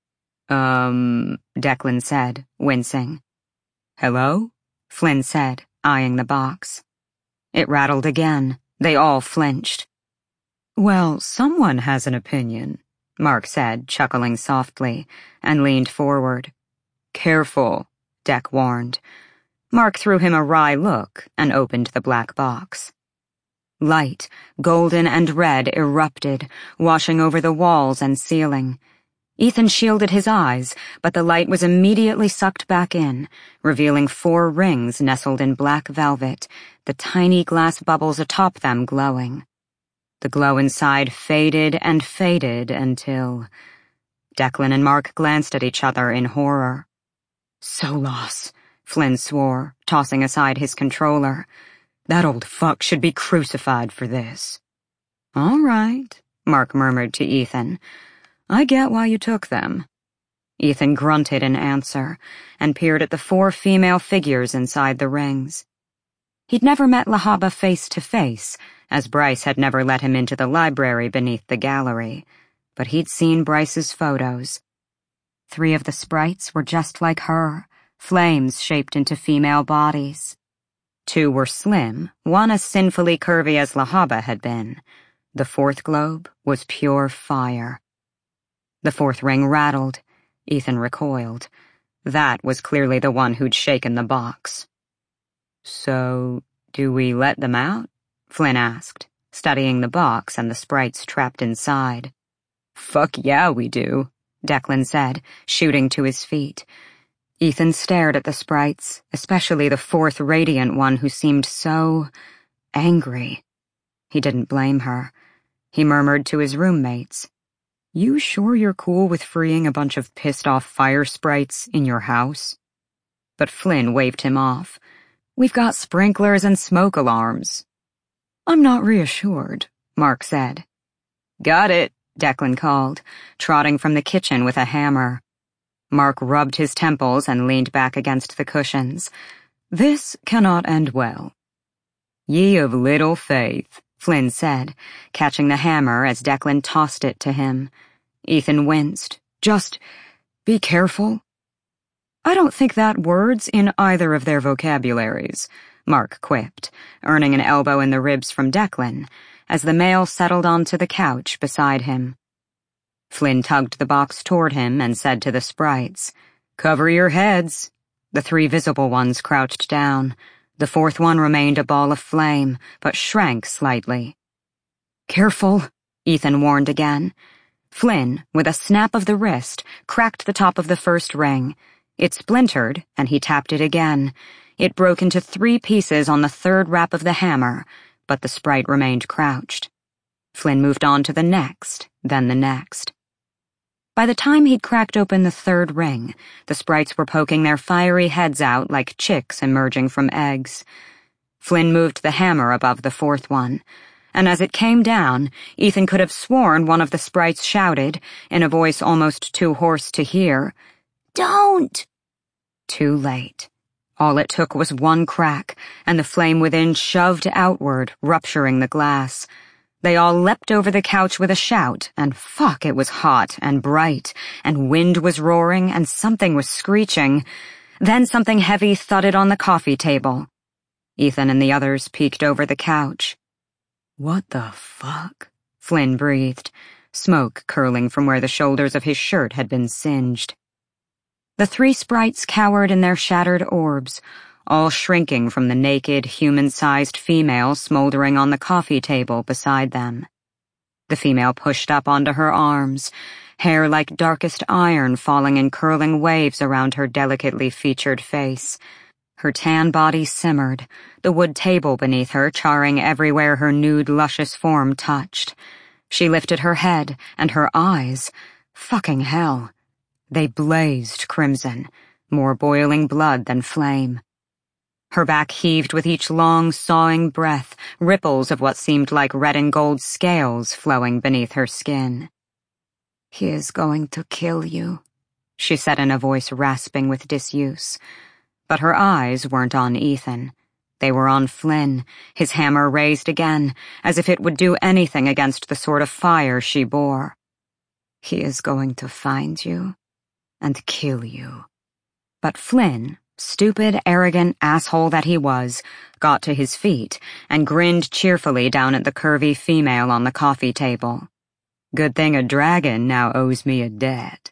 Declan said, wincing. "Hello?" Flynn said, eyeing the box. It rattled again. They all flinched. "Well, someone has an opinion," Mark said, chuckling softly, and leaned forward. "Careful," Deck warned. Mark threw him a wry look and opened the black box. Light, golden and red, erupted, washing over the walls and ceiling. Ethan shielded his eyes, but the light was immediately sucked back in, revealing 4 rings nestled in black velvet, the tiny glass bubbles atop them glowing. The glow inside faded and faded until... Declan and Mark glanced at each other in horror. "Solas," Flynn swore, tossing aside his controller. "That old fuck should be crucified for this." "All right," Mark murmured to Ethan. "I get why you took them." Ethan grunted in answer and peered at the 4 female figures inside the rings. He'd never met Lahaba face to face, as Bryce had never let him into the library beneath the gallery, but he'd seen Bryce's photos. 3 of the sprites were just like her, flames shaped into female bodies. 2 were slim, one as sinfully curvy as Lahaba had been. The 4th globe was pure fire. The 4th ring rattled. Ethan recoiled. That was clearly the one who'd shaken the box. "So, do we let them out?" Flynn asked, studying the box and the sprites trapped inside. "Fuck yeah, we do," Declan said, shooting to his feet. Ethan stared at the sprites, especially the 4th radiant one who seemed so... angry. He didn't blame her. He murmured to his roommates. "You sure you're cool with freeing a bunch of pissed-off fire sprites in your house?" But Flynn waved him off. "We've got sprinklers and smoke alarms." "I'm not reassured," Mark said. "Got it," Declan called, trotting from the kitchen with a hammer. Mark rubbed his temples and leaned back against the cushions. "This cannot end well." "Ye of little faith," Flynn said, catching the hammer as Declan tossed it to him. Ethan winced. "Just be careful." "I don't think that word's in either of their vocabularies," Mark quipped, earning an elbow in the ribs from Declan, as the male settled onto the couch beside him. Flynn tugged the box toward him and said to the sprites, "Cover your heads." The 3 visible ones crouched down. The 4th one remained a ball of flame, but shrank slightly. "Careful," Ethan warned again. Flynn, with a snap of the wrist, cracked the top of the first ring. It splintered, and he tapped it again. It broke into 3 pieces on the 3rd rap of the hammer, but the sprite remained crouched. Flynn moved on to the next, then the next. By the time he'd cracked open the 3rd ring, the sprites were poking their fiery heads out like chicks emerging from eggs. Flynn moved the hammer above the 4th one, and as it came down, Ethan could have sworn one of the sprites shouted, in a voice almost too hoarse to hear, "Don't!" Too late. All it took was one crack, and the flame within shoved outward, rupturing the glass. They all leapt over the couch with a shout, and fuck, it was hot and bright, and wind was roaring, and something was screeching. Then something heavy thudded on the coffee table. Ethan and the others peeked over the couch. "What the fuck?" Flynn breathed, smoke curling from where the shoulders of his shirt had been singed. The 3 sprites cowered in their shattered orbs, all shrinking from the naked, human-sized female smoldering on the coffee table beside them. The female pushed up onto her arms, hair like darkest iron falling in curling waves around her delicately featured face. Her tan body simmered, the wood table beneath her charring everywhere her nude, luscious form touched. She lifted her head, and her eyes, fucking hell, they blazed crimson, more boiling blood than flame. Her back heaved with each long, sawing breath, ripples of what seemed like red and gold scales flowing beneath her skin. "He is going to kill you," she said in a voice rasping with disuse. But her eyes weren't on Ethan. They were on Flynn, his hammer raised again, as if it would do anything against the sort of fire she bore. "He is going to find you and kill you." But Flynn, stupid, arrogant asshole that he was, got to his feet and grinned cheerfully down at the curvy female on the coffee table. "Good thing a dragon now owes me a debt."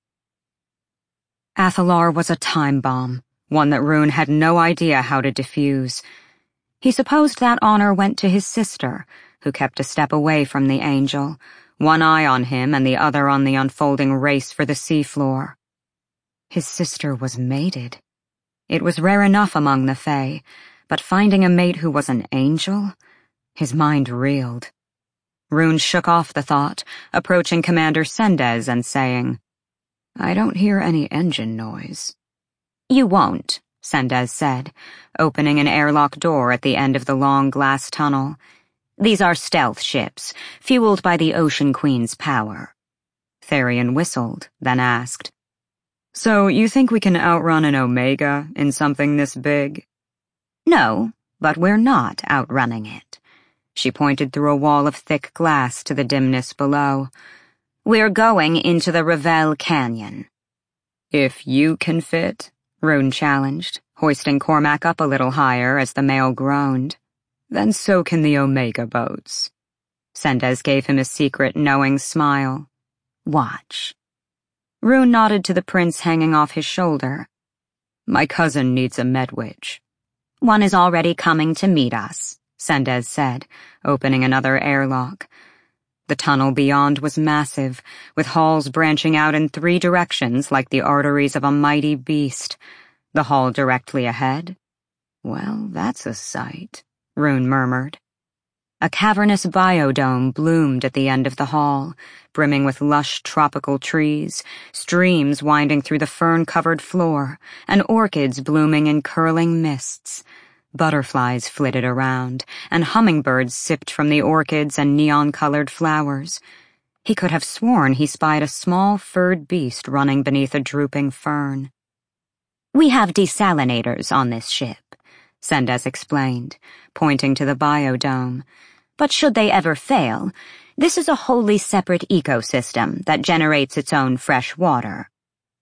Athalar was a time bomb, one that Rune had no idea how to defuse. He supposed that honor went to his sister, who kept a step away from the angel, one eye on him and the other on the unfolding race for the seafloor. His sister was mated. It was rare enough among the Fae, but finding a mate who was an angel? His mind reeled. Rune shook off the thought, approaching Commander Sendez and saying, "I don't hear any engine noise." "You won't," Sendez said, opening an airlock door at the end of the long glass tunnel. "These are stealth ships, fueled by the Ocean Queen's power." Therian whistled, then asked, "So you think we can outrun an Omega in something this big?" "No, but we're not outrunning it." She pointed through a wall of thick glass to the dimness below. "We're going into the Revel Canyon." "If you can fit?" Rune challenged, hoisting Cormac up a little higher as the male groaned. "Then so can the Omega boats." Sendez gave him a secret, knowing smile. "Watch." Rune nodded to the prince hanging off his shoulder. "My cousin needs a medwitch." "One is already coming to meet us," Sendez said, opening another airlock. The tunnel beyond was massive, with halls branching out in 3 directions like the arteries of a mighty beast. The hall directly ahead? "Well, that's a sight," Rune murmured. A cavernous biodome bloomed at the end of the hall, brimming with lush tropical trees, streams winding through the fern-covered floor, and orchids blooming in curling mists. Butterflies flitted around, and hummingbirds sipped from the orchids and neon-colored flowers. He could have sworn he spied a small furred beast running beneath a drooping fern. "We have desalinators on this ship," Sendez explained, pointing to the biodome. "But should they ever fail, this is a wholly separate ecosystem that generates its own fresh water."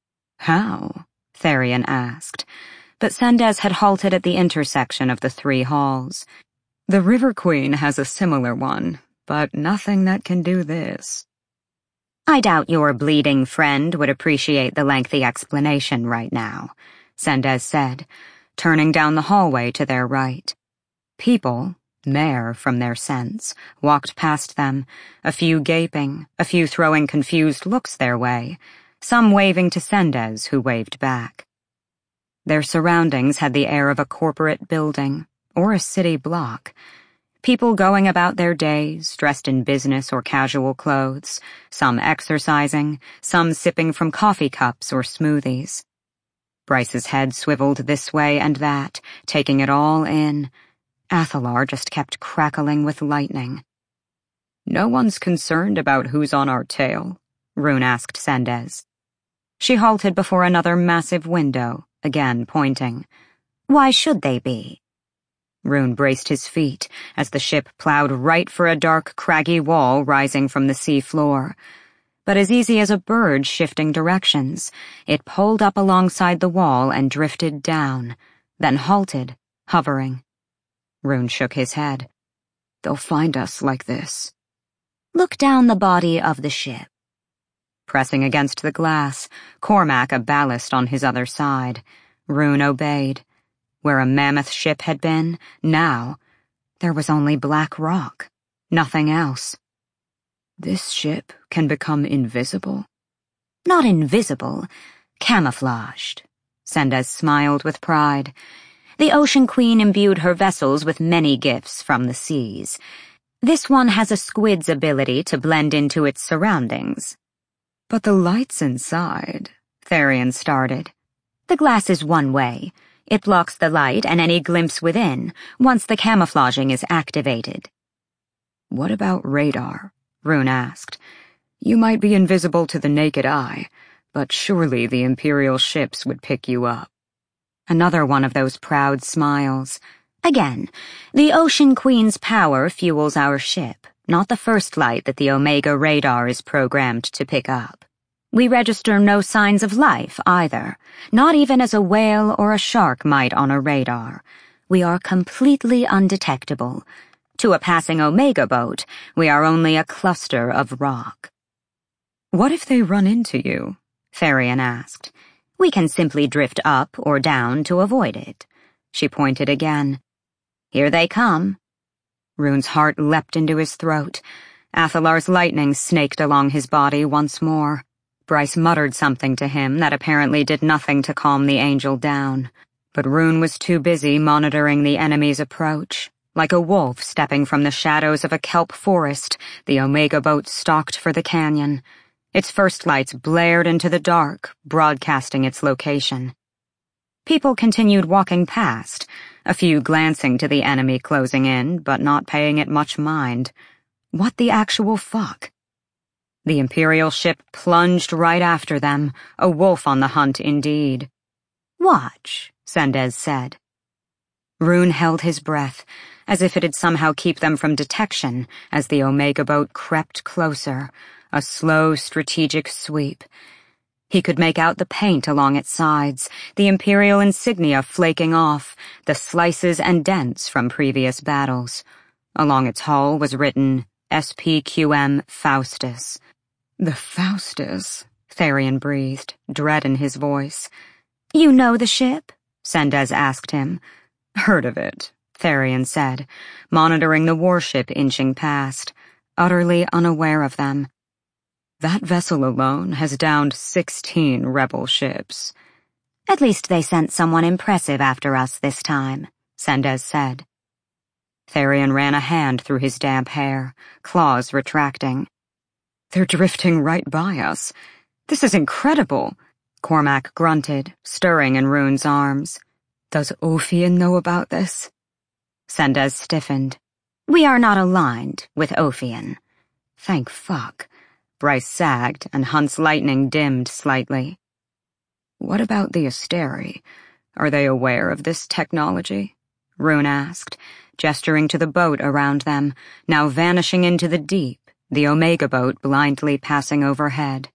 "How?" Therion asked, but Sendez had halted at the intersection of the 3 halls. "The River Queen has a similar one, but nothing that can do this." "I doubt your bleeding friend would appreciate the lengthy explanation right now," Sendez said, turning down the hallway to their right. People, mare from their scents, walked past them, a few gaping, a few throwing confused looks their way, some waving to Sendez, who waved back. Their surroundings had the air of a corporate building or a city block. People going about their days, dressed in business or casual clothes, some exercising, some sipping from coffee cups or smoothies. Bryce's head swiveled this way and that, taking it all in. Athalar just kept crackling with lightning. "No one's concerned about who's on our tail?" Rune asked Sendez. She halted before another massive window, again pointing. "Why should they be?" Rune braced his feet as the ship plowed right for a dark, craggy wall rising from the sea floor. But as easy as a bird shifting directions, it pulled up alongside the wall and drifted down, then halted, hovering. Rune shook his head. "They'll find us like this." "Look down the body of the ship." Pressing against the glass, Cormac a ballast on his other side. Rune obeyed. Where a mammoth ship had been, now, there was only black rock, nothing else. "This ship can become invisible?" "Not invisible, camouflaged." Sendez smiled with pride. "The Ocean Queen imbued her vessels with many gifts from the seas. This one has a squid's ability to blend into its surroundings." "But the lights inside," Therion started. "The glass is one way. It blocks the light and any glimpse within, once the camouflaging is activated." "What about radar?" Rune asked. "You might be invisible to the naked eye, but surely the Imperial ships would pick you up." Another one of those proud smiles. "Again, the Ocean Queen's power fuels our ship, not the first light that the Omega radar is programmed to pick up. We register no signs of life, either, not even as a whale or a shark might on a radar. We are completely undetectable. To a passing Omega boat, we are only a cluster of rock." "What if they run into you?" Therion asked. "We can simply drift up or down to avoid it." She pointed again. "Here they come." Rune's heart leapt into his throat. Athalar's lightning snaked along his body once more. Bryce muttered something to him that apparently did nothing to calm the angel down. But Rune was too busy monitoring the enemy's approach. Like a wolf stepping from the shadows of a kelp forest, the Omega boat stalked for the canyon. Its first lights blared into the dark, broadcasting its location. People continued walking past, a few glancing to the enemy closing in, but not paying it much mind. What the actual fuck? The Imperial ship plunged right after them, a wolf on the hunt indeed. "Watch," Sendez said. Rune held his breath, as if it'd somehow keep them from detection as the Omega boat crept closer, a slow, strategic sweep. He could make out the paint along its sides, the Imperial insignia flaking off, the slices and dents from previous battles. Along its hull was written, SPQM Faustus. "The Faustus," Therion breathed, dread in his voice. "You know the ship?" Sendez asked him. "Heard of it," Therion said, monitoring the warship inching past, utterly unaware of them. "That vessel alone has downed 16 rebel ships." "At least they sent someone impressive after us this time," Sendez said. Therion ran a hand through his damp hair, claws retracting. "They're drifting right by us. This is incredible," Cormac grunted, stirring in Rune's arms. "Does Ophion know about this?" Sendez stiffened. "We are not aligned with Ophion." "Thank fuck. Bryce sagged, and Hunt's lightning dimmed slightly. "What about the Asteri? Are they aware of this technology?" Rune asked, gesturing to the boat around them, now vanishing into the deep, the Omega boat blindly passing overhead.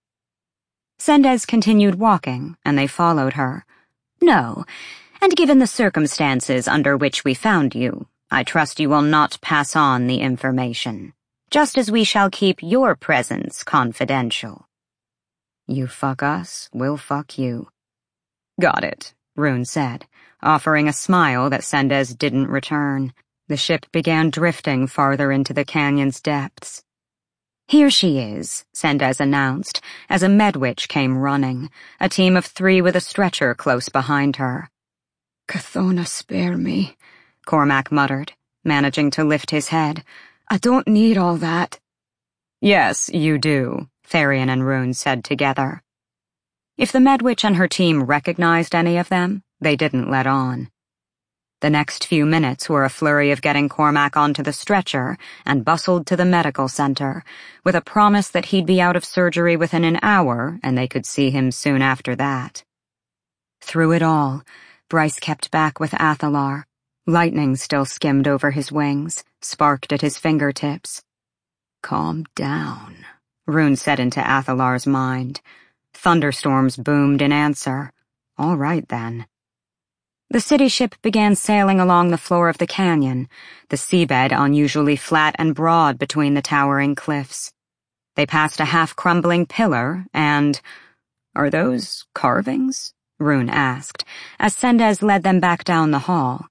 Sendez continued walking, and they followed her. "No, and given the circumstances under which we found you, I trust you will not pass on the information, just as we shall keep your presence confidential." "You fuck us, we'll fuck you." "Got it," Rune said, offering a smile that Sendez didn't return. The ship began drifting farther into the canyon's depths. "Here she is," Sendez announced, as a medwitch came running, a team of 3 with a stretcher close behind her. "Chthona, spare me," Cormac muttered, managing to lift his head. "I don't need all that." "Yes, you do," Tharion and Rune said together. If the medwitch and her team recognized any of them, they didn't let on. The next few minutes were a flurry of getting Cormac onto the stretcher and bustled to the medical center, with a promise that he'd be out of surgery within an hour and they could see him soon after that. Through it all, Bryce kept back with Athalar. Lightning still skimmed over his wings, sparked at his fingertips. "Calm down," Rune said into Athalar's mind. Thunderstorms boomed in answer. All right, then. The city ship began sailing along the floor of the canyon, the seabed unusually flat and broad between the towering cliffs. They passed a half-crumbling pillar and— "Are those carvings?" Rune asked, as Sendez led them back down the hall.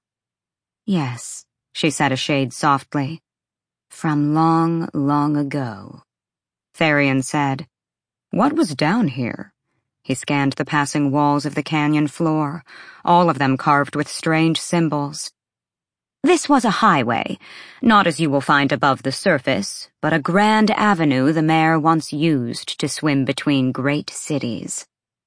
"Yes," she said a shade softly. "From long, long ago." Tharion said, "What was down here?" He scanned the passing walls of the canyon floor, all of them carved with strange symbols. "This was a highway, not as you will find above the surface, but a grand avenue the mayor once used to swim between great cities."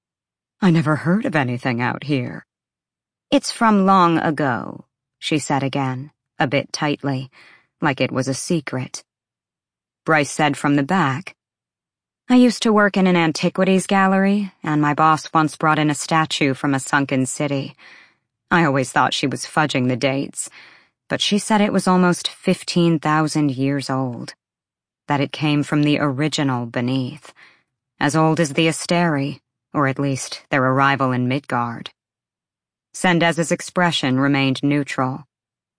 "I never heard of anything out here." "It's from long ago," she said again, a bit tightly, like it was a secret. Bryce said from the back, "I used to work in an antiquities gallery, and my boss once brought in a statue from a sunken city. I always thought she was fudging the dates, but she said it was almost 15,000 years old. That it came from the original beneath, as old as the Asteri, or at least their arrival in Midgard." Sendez's expression remained neutral.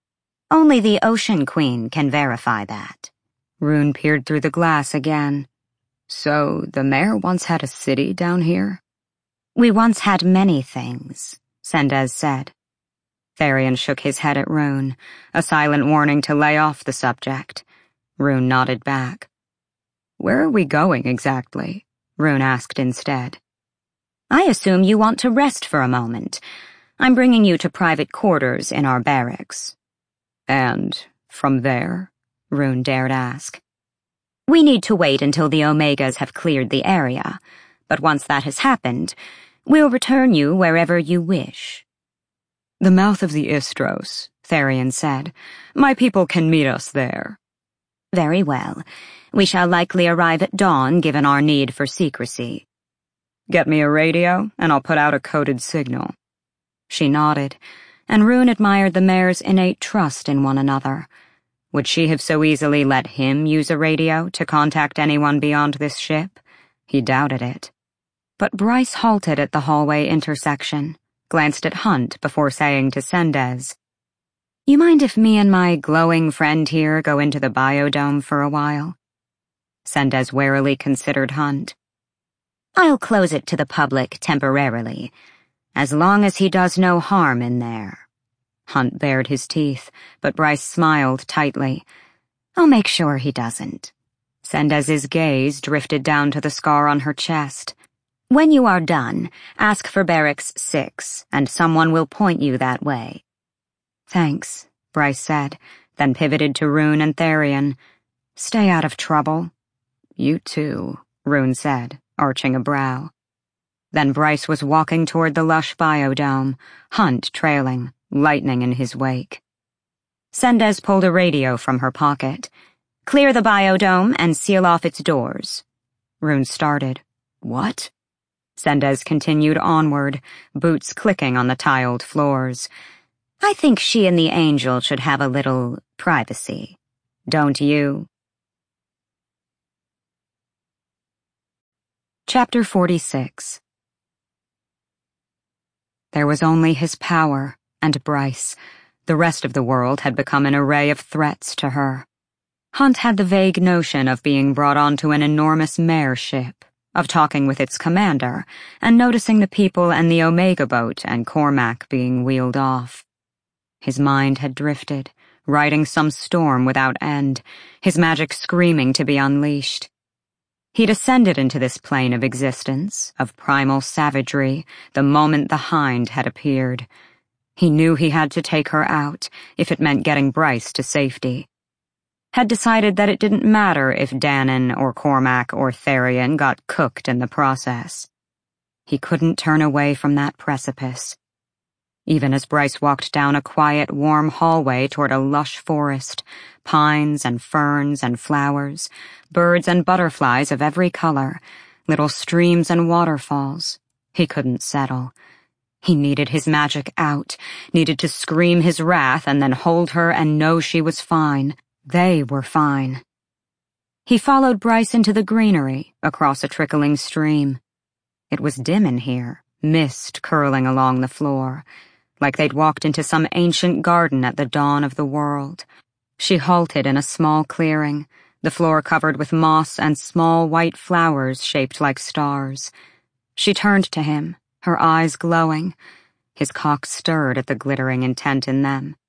"Only the Ocean Queen can verify that." Rune peered through the glass again. "So, the mayor once had a city down here?" "We once had many things," Sendez said. Tharion shook his head at Rune, a silent warning to lay off the subject. Rune nodded back. "Where are we going exactly?" Rune asked instead. "I assume you want to rest for a moment. I'm bringing you to private quarters in our barracks." "And from there?" Rune dared ask. "We need to wait until the Omegas have cleared the area, but once that has happened, we'll return you wherever you wish." "The mouth of the Istros," Tharion said. "My people can meet us there." "Very well. We shall likely arrive at dawn given our need for secrecy." "Get me a radio, and I'll put out a coded signal." She nodded, and Rune admired the mayor's innate trust in one another. Would she have so easily let him use a radio to contact anyone beyond this ship? He doubted it. But Bryce halted at the hallway intersection, glanced at Hunt before saying to Sendez, "You mind if me and my glowing friend here go into the biodome for a while?" Sendez warily considered Hunt. "I'll close it to the public temporarily, as long as he does no harm in there." Hunt bared his teeth, but Bryce smiled tightly. "I'll make sure he doesn't." Sendez's gaze drifted down to the scar on her chest. "When you are done, ask for Barracks 6, and someone will point you that way." "Thanks," Bryce said, then pivoted to Rune and Tharion. "Stay out of trouble." "You too," Rune said, arching a brow. Then Bryce was walking toward the lush biodome, Hunt trailing, lightning in his wake. Sendez pulled a radio from her pocket. "Clear the biodome and seal off its doors." Rune started. What? Sendez continued onward, boots clicking on the tiled floors. I think she and the angel should have a little privacy. Don't you? Chapter 46. There was only his power and Bryce. The rest of the world had become an array of threats to her. Hunt had the vague notion of being brought onto an enormous mare ship, of talking with its commander, and noticing the people and the Omega boat and Cormac being wheeled off. His mind had drifted, riding some storm without end, his magic screaming to be unleashed. He'd ascended into this plane of existence, of primal savagery, the moment the Hind had appeared. He knew he had to take her out, if it meant getting Bryce to safety. Had decided that it didn't matter if Dannon or Cormac or Therian got cooked in the process. He couldn't turn away from that precipice. Even as Bryce walked down a quiet, warm hallway toward a lush forest, pines and ferns and flowers, birds and butterflies of every color, little streams and waterfalls, he couldn't settle. He needed his magic out, needed to scream his wrath and then hold her and know she was fine. They were fine. He followed Bryce into the greenery, across a trickling stream. It was dim in here, mist curling along the floor, like they'd walked into some ancient garden at the dawn of the world. She halted in a small clearing, the floor covered with moss and small white flowers shaped like stars. She turned to him, her eyes glowing. His cock stirred at the glittering intent in them.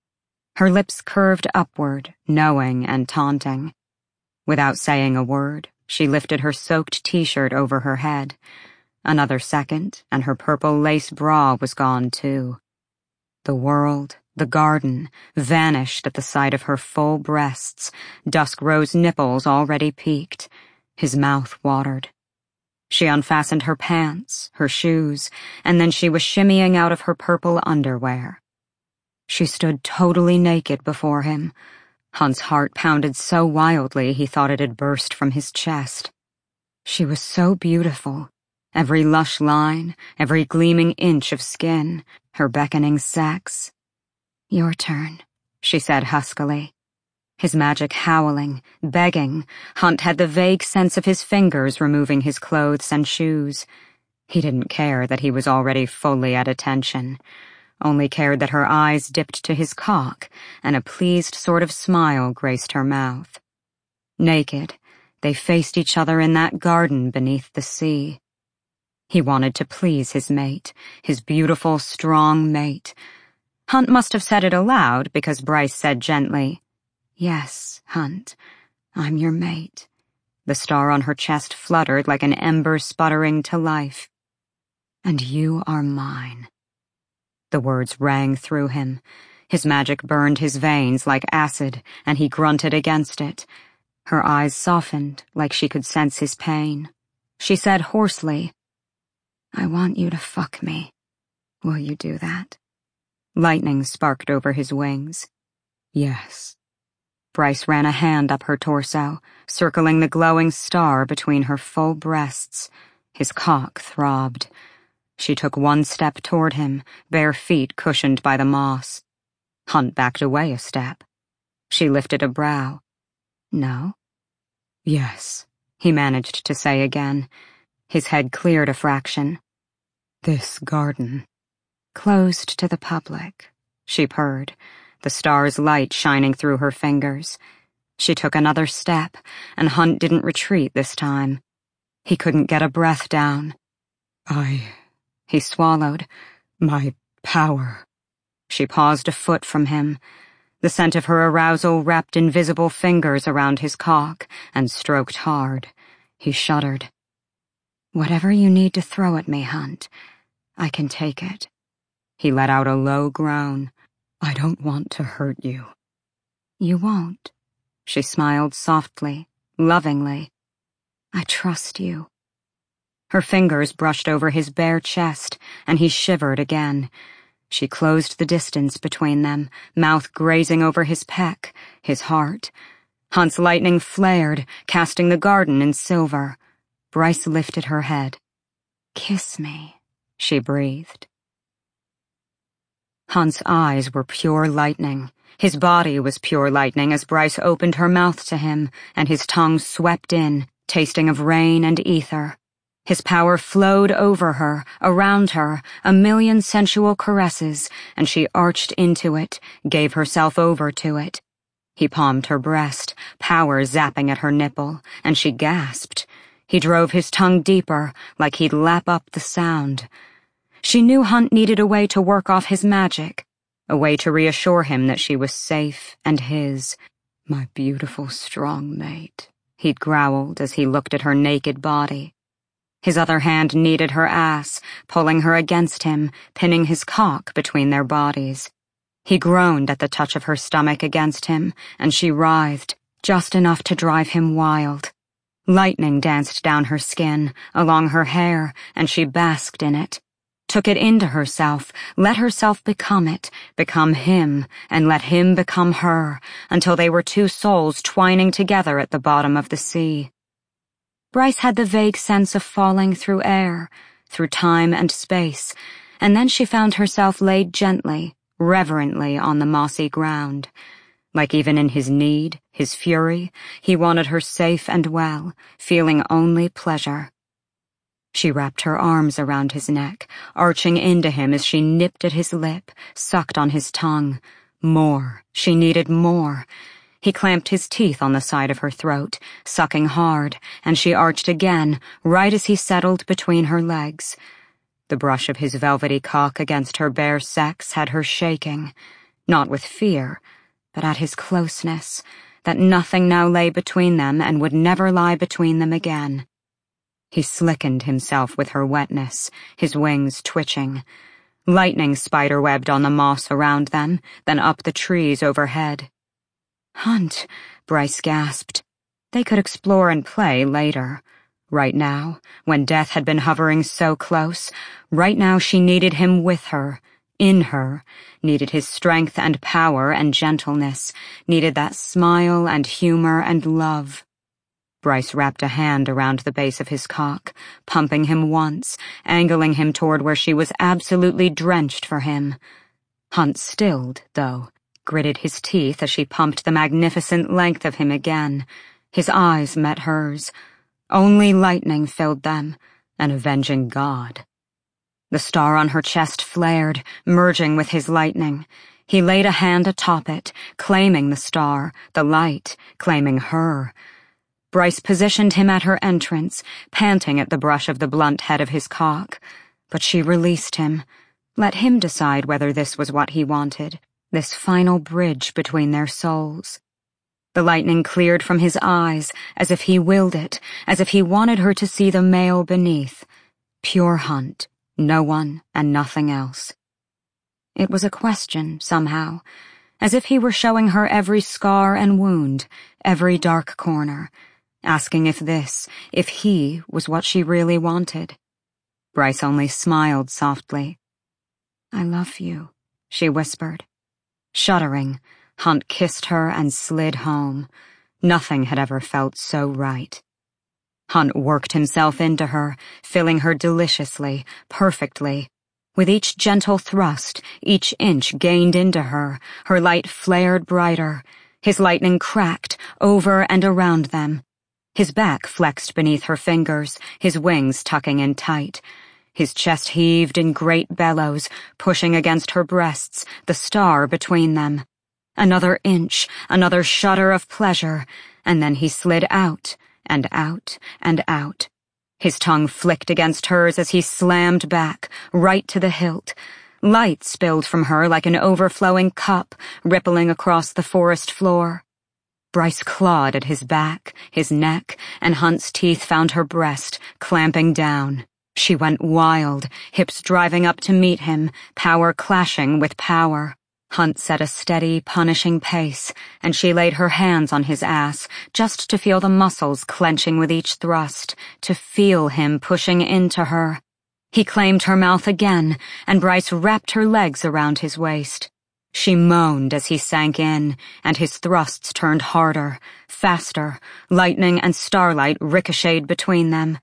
Her lips curved upward, knowing and taunting. Without saying a word, she lifted her soaked t-shirt over her head. Another second, and her purple lace bra was gone too. The world, the garden, vanished at the sight of her full breasts, dusk-rose nipples already peaked. His mouth watered. She unfastened her pants, her shoes, and then she was shimmying out of her purple underwear. She stood totally naked before him. Hunt's heart pounded so wildly he thought it had burst from his chest. She was so beautiful. Every lush line, every gleaming inch of skin, her beckoning sex. Your turn, she said huskily. His magic howling, begging, Hunt had the vague sense of his fingers removing his clothes and shoes. He didn't care that he was already fully at attention. Only cared that her eyes dipped to his cock, and a pleased sort of smile graced her mouth. Naked, they faced each other in that garden beneath the sea. He wanted to please his mate, his beautiful, strong mate. Hunt must have said it aloud because Bryce said gently, Yes, Hunt, I'm your mate. The star on her chest fluttered like an ember sputtering to life. And you are mine. The words rang through him. His magic burned his veins like acid, and he grunted against it. Her eyes softened like she could sense his pain. She said hoarsely, I want you to fuck me. Will you do that? Lightning sparked over his wings. Yes. Bryce ran a hand up her torso, circling the glowing star between her full breasts. His cock throbbed. She took one step toward him, bare feet cushioned by the moss. Hunt backed away a step. She lifted a brow. No? Yes, he managed to say again. His head cleared a fraction. This garden. Closed to the public, she purred, the star's light shining through her fingers. She took another step, and Hunt didn't retreat this time. He couldn't get a breath down. He swallowed. My power. She paused a foot from him. The scent of her arousal wrapped invisible fingers around his cock and stroked hard. He shuddered. Whatever you need to throw at me, Hunt, I can take it. He let out a low groan. I don't want to hurt you. You won't. She smiled softly, lovingly. I trust you. Her fingers brushed over his bare chest, and he shivered again. She closed the distance between them, mouth grazing over his peck, his heart. Hunt's lightning flared, casting the garden in silver. Bryce lifted her head. "Kiss me," she breathed. Hunt's eyes were pure lightning. His body was pure lightning as Bryce opened her mouth to him, and his tongue swept in, tasting of rain and ether. His power flowed over her, around her, a million sensual caresses, and she arched into it, gave herself over to it. He palmed her breast, power zapping at her nipple, and she gasped. He drove his tongue deeper, like he'd lap up the sound. She knew Hunt needed a way to work off his magic, a way to reassure him that she was safe and his. "My beautiful, strong mate," he'd growled as he looked at her naked body. His other hand kneaded her ass, pulling her against him, pinning his cock between their bodies. He groaned at the touch of her stomach against him, and she writhed, just enough to drive him wild. Lightning danced down her skin, along her hair, and she basked in it. Took it into herself, let herself become it, become him, and let him become her, until they were two souls twining together at the bottom of the sea. Bryce had the vague sense of falling through air, through time and space, and then she found herself laid gently, reverently on the mossy ground. Like even in his need, his fury, he wanted her safe and well, feeling only pleasure. She wrapped her arms around his neck, arching into him as she nipped at his lip, sucked on his tongue. More. She needed more. He clamped his teeth on the side of her throat, sucking hard, and she arched again, right as he settled between her legs. The brush of his velvety cock against her bare sex had her shaking, not with fear, but at his closeness, that nothing now lay between them and would never lie between them again. He slickened himself with her wetness, his wings twitching. Lightning spiderwebbed on the moss around them, then up the trees overhead. "Hunt," Bryce gasped. They could explore and play later. Right now, when death had been hovering so close, right now she needed him with her, in her, needed his strength and power and gentleness, needed that smile and humor and love. Bryce wrapped a hand around the base of his cock, pumping him once, angling him toward where she was absolutely drenched for him. Hunt stilled, though, gritted his teeth as she pumped the magnificent length of him again. His eyes met hers. Only lightning filled them, an avenging god. The star on her chest flared, merging with his lightning. He laid a hand atop it, claiming the star, the light, claiming her. Bryce positioned him at her entrance, panting at the brush of the blunt head of his cock. But she released him. Let him decide whether this was what he wanted, this final bridge between their souls. The lightning cleared from his eyes, as if he willed it, as if he wanted her to see the male beneath. Pure Hunt, no one and nothing else. It was a question, somehow, as if he were showing her every scar and wound, every dark corner, asking if this, if he, was what she really wanted. Bryce only smiled softly. "I love you," she whispered. Shuddering, Hunt kissed her and slid home. Nothing had ever felt so right. Hunt worked himself into her, filling her deliciously, perfectly. With each gentle thrust, each inch gained into her, her light flared brighter. His lightning cracked, over and around them. His back flexed beneath her fingers, his wings tucking in tight. His chest heaved in great bellows, pushing against her breasts, the star between them. Another inch, another shudder of pleasure, and then he slid out, and out, and out. His tongue flicked against hers as he slammed back, right to the hilt. Light spilled from her like an overflowing cup, rippling across the forest floor. Bryce clawed at his back, his neck, and Hunt's teeth found her breast, clamping down. She went wild, hips driving up to meet him, power clashing with power. Hunt set a steady, punishing pace, and she laid her hands on his ass, just to feel the muscles clenching with each thrust, to feel him pushing into her. He claimed her mouth again, and Bryce wrapped her legs around his waist. She moaned as he sank in, and his thrusts turned harder, faster. Lightning and starlight ricocheted between them.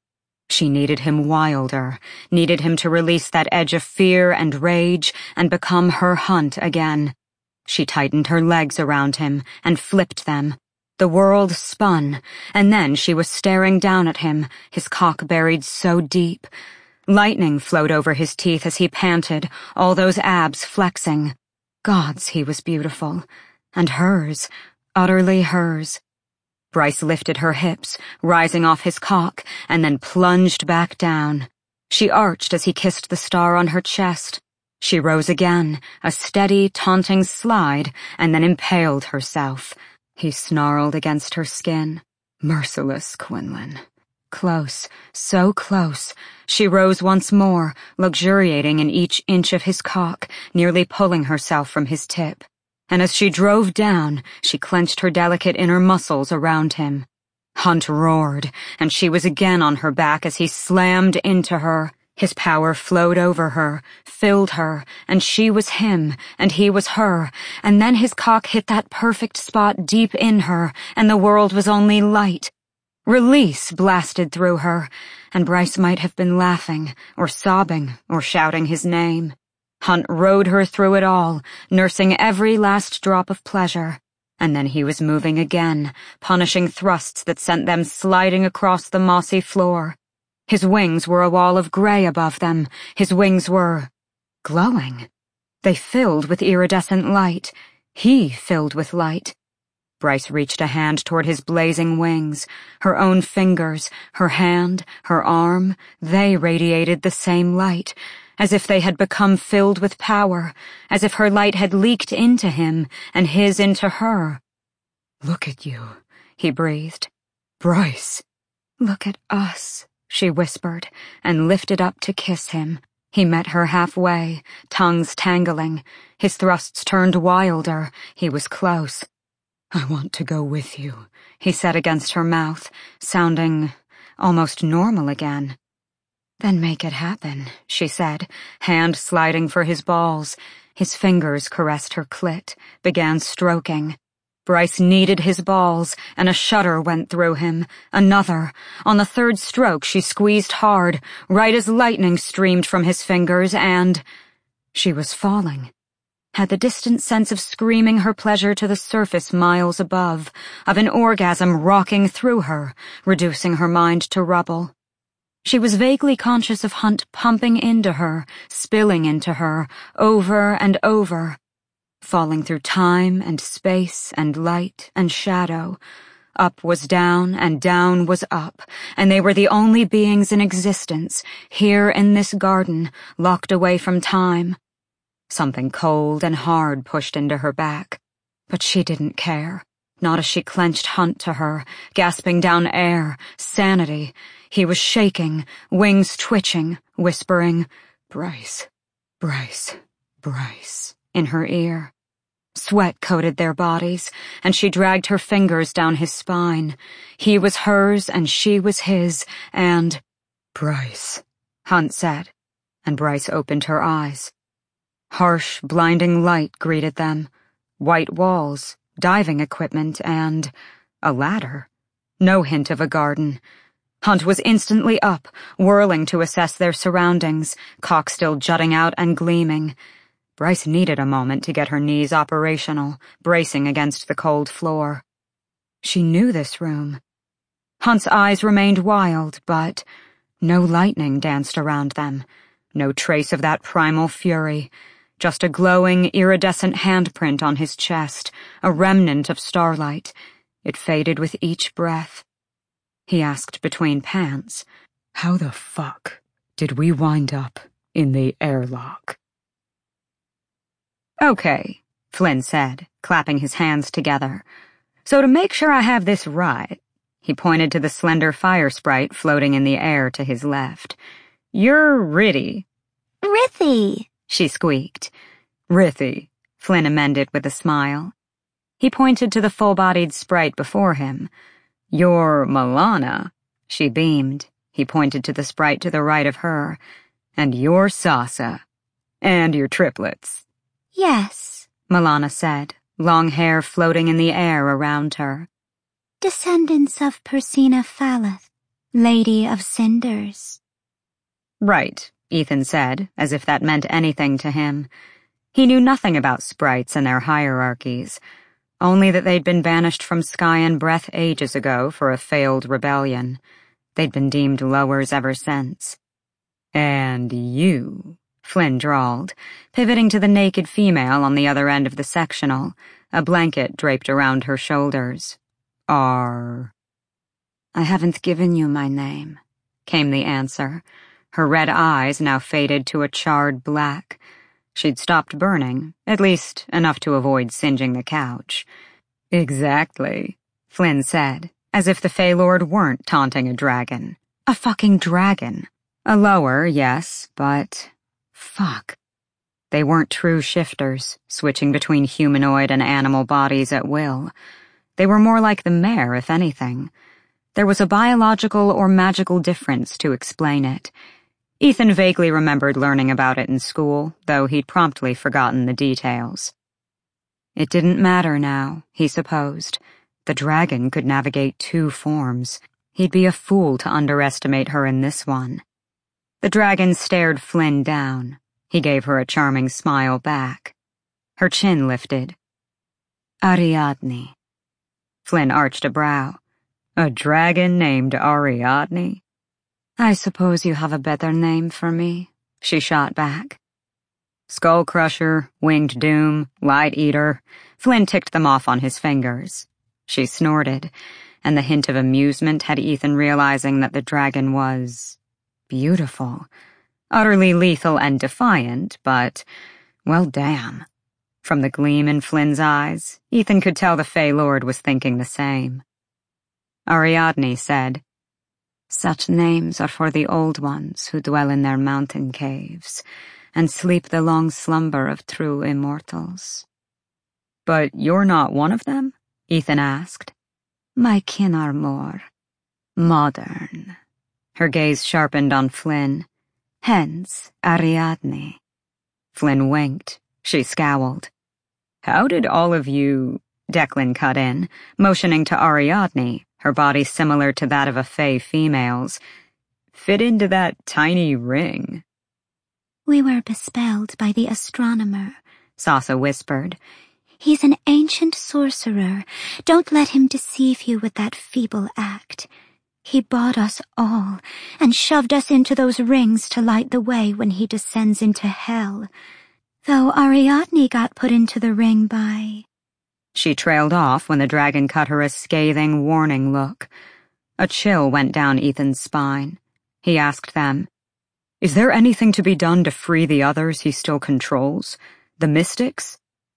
She needed him wilder, needed him to release that edge of fear and rage and become her Hunt again. She tightened her legs around him and flipped them. The world spun, and then she was staring down at him, his cock buried so deep. Lightning flowed over his teeth as he panted, all those abs flexing. Gods, he was beautiful. And hers, utterly hers. Bryce lifted her hips, rising off his cock, and then plunged back down. She arched as he kissed the star on her chest. She rose again, a steady, taunting slide, and then impaled herself. He snarled against her skin. Merciless, Quinlan. Close, so close. She rose once more, luxuriating in each inch of his cock, nearly pulling herself from his tip. And as she drove down, she clenched her delicate inner muscles around him. Hunt roared, and she was again on her back as he slammed into her. His power flowed over her, filled her, and she was him, and he was her, and then his cock hit that perfect spot deep in her, and the world was only light. Release blasted through her, and Bryce might have been laughing, or sobbing, or shouting his name. Hunt rode her through it all, nursing every last drop of pleasure. And then he was moving again, punishing thrusts that sent them sliding across the mossy floor. His wings were a wall of gray above them. His wings were glowing. They filled with iridescent light. He filled with light. Bryce reached a hand toward his blazing wings. Her own fingers, her hand, her arm, they radiated the same light, as if they had become filled with power, as if her light had leaked into him and his into her. "Look at you," he breathed. "Bryce." "Look at us," she whispered, and lifted up to kiss him. He met her halfway, tongues tangling. His thrusts turned wilder. He was close. "I want to go with you," he said against her mouth, sounding almost normal again. "Then make it happen," she said, hand sliding for his balls. His fingers caressed her clit, began stroking. Bryce needed his balls, and a shudder went through him. Another. On the third stroke, she squeezed hard, right as lightning streamed from his fingers, and she was falling. Had the distant sense of screaming her pleasure to the surface miles above, of an orgasm rocking through her, reducing her mind to rubble. She was vaguely conscious of Hunt pumping into her, spilling into her, over and over, falling through time and space and light and shadow. Up was down and down was up, and they were the only beings in existence, here in this garden, locked away from time. Something cold and hard pushed into her back, but she didn't care. Not as she clenched Hunt to her, gasping down air, sanity. He was shaking, wings twitching, whispering, "Bryce, Bryce, Bryce," in her ear. Sweat coated their bodies, and she dragged her fingers down his spine. He was hers and she was his, and "Bryce," Hunt said, and Bryce opened her eyes. Harsh, blinding light greeted them. White walls, diving equipment, and a ladder. No hint of a garden. Hunt was instantly up, whirling to assess their surroundings, cock still jutting out and gleaming. Bryce needed a moment to get her knees operational, bracing against the cold floor. She knew this room. Hunt's eyes remained wild, but no lightning danced around them. No trace of that primal fury. Just a glowing, iridescent handprint on his chest, a remnant of starlight. It faded with each breath. He asked between pants, "How the fuck did we wind up in the airlock?" "Okay," Flynn said, clapping his hands together. "So to make sure I have this right," he pointed to the slender fire sprite floating in the air to his left. "You're Ritty." "Rithy," she squeaked. "Rithy," Flynn amended with a smile. He pointed to the full-bodied sprite before him. "You're Milana," she beamed. He pointed to the sprite to the right of her. "And you're Sasa. And your triplets." "Yes," Milana said, long hair floating in the air around her. "Descendants of Persina Faleth." Lady of Cinders. Right, Ethan said, as if that meant anything to him. He knew nothing about sprites and their hierarchies, only that they'd been banished from Sky and Breath ages ago for a failed rebellion. They'd been deemed lowers ever since. And you, Flynn drawled, pivoting to the naked female on the other end of the sectional, a blanket draped around her shoulders. Are... I haven't given you my name, came the answer. Her red eyes now faded to a charred black. She'd stopped burning, at least enough to avoid singeing the couch. Exactly, Flynn said, as if the Faelord weren't taunting a dragon. A fucking dragon. A lower, yes, but... fuck. They weren't true shifters, switching between humanoid and animal bodies at will. They were more like the mare, if anything. There was a biological or magical difference to explain it. Ethan vaguely remembered learning about it in school, though he'd promptly forgotten the details. It didn't matter now, he supposed. The dragon could navigate 2 forms. He'd be a fool to underestimate her in this one. The dragon stared Flynn down. He gave her a charming smile back. Her chin lifted. Ariadne. Flynn arched a brow. A dragon named Ariadne? I suppose you have a better name for me, she shot back. Skull Crusher, Winged Doom, Light Eater. Flynn ticked them off on his fingers. She snorted, and the hint of amusement had Ethan realizing that the dragon was... beautiful. Utterly lethal and defiant, but, well, damn. From the gleam in Flynn's eyes, Ethan could tell the Faelord was thinking the same. Ariadne said, Such names are for the old ones who dwell in their mountain caves and sleep the long slumber of true immortals. But you're not one of them? Ethan asked. My kin are more modern. Her gaze sharpened on Flynn. Hence, Ariadne. Flynn winked. She scowled. How did all of you... Declan cut in, motioning to Ariadne, her body similar to that of a Fae female's, fit into that tiny ring? We were bespelled by the astronomer, Sasa whispered. He's an ancient sorcerer. Don't let him deceive you with that feeble act. He bought us all and shoved us into those rings to light the way when he descends into hell. Though Ariadne got put into the ring by... She trailed off when the dragon cut her a scathing, warning look. A chill went down Ethan's spine. He asked them, Is there anything to be done to free the others he still controls? The mystics?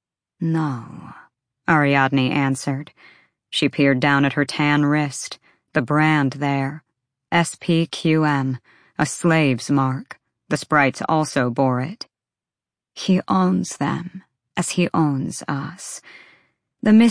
No, Ariadne answered. She peered down at her tan wrist, the brand there. SPQM, a slave's mark. The sprites also bore it. He owns them, as he owns us. The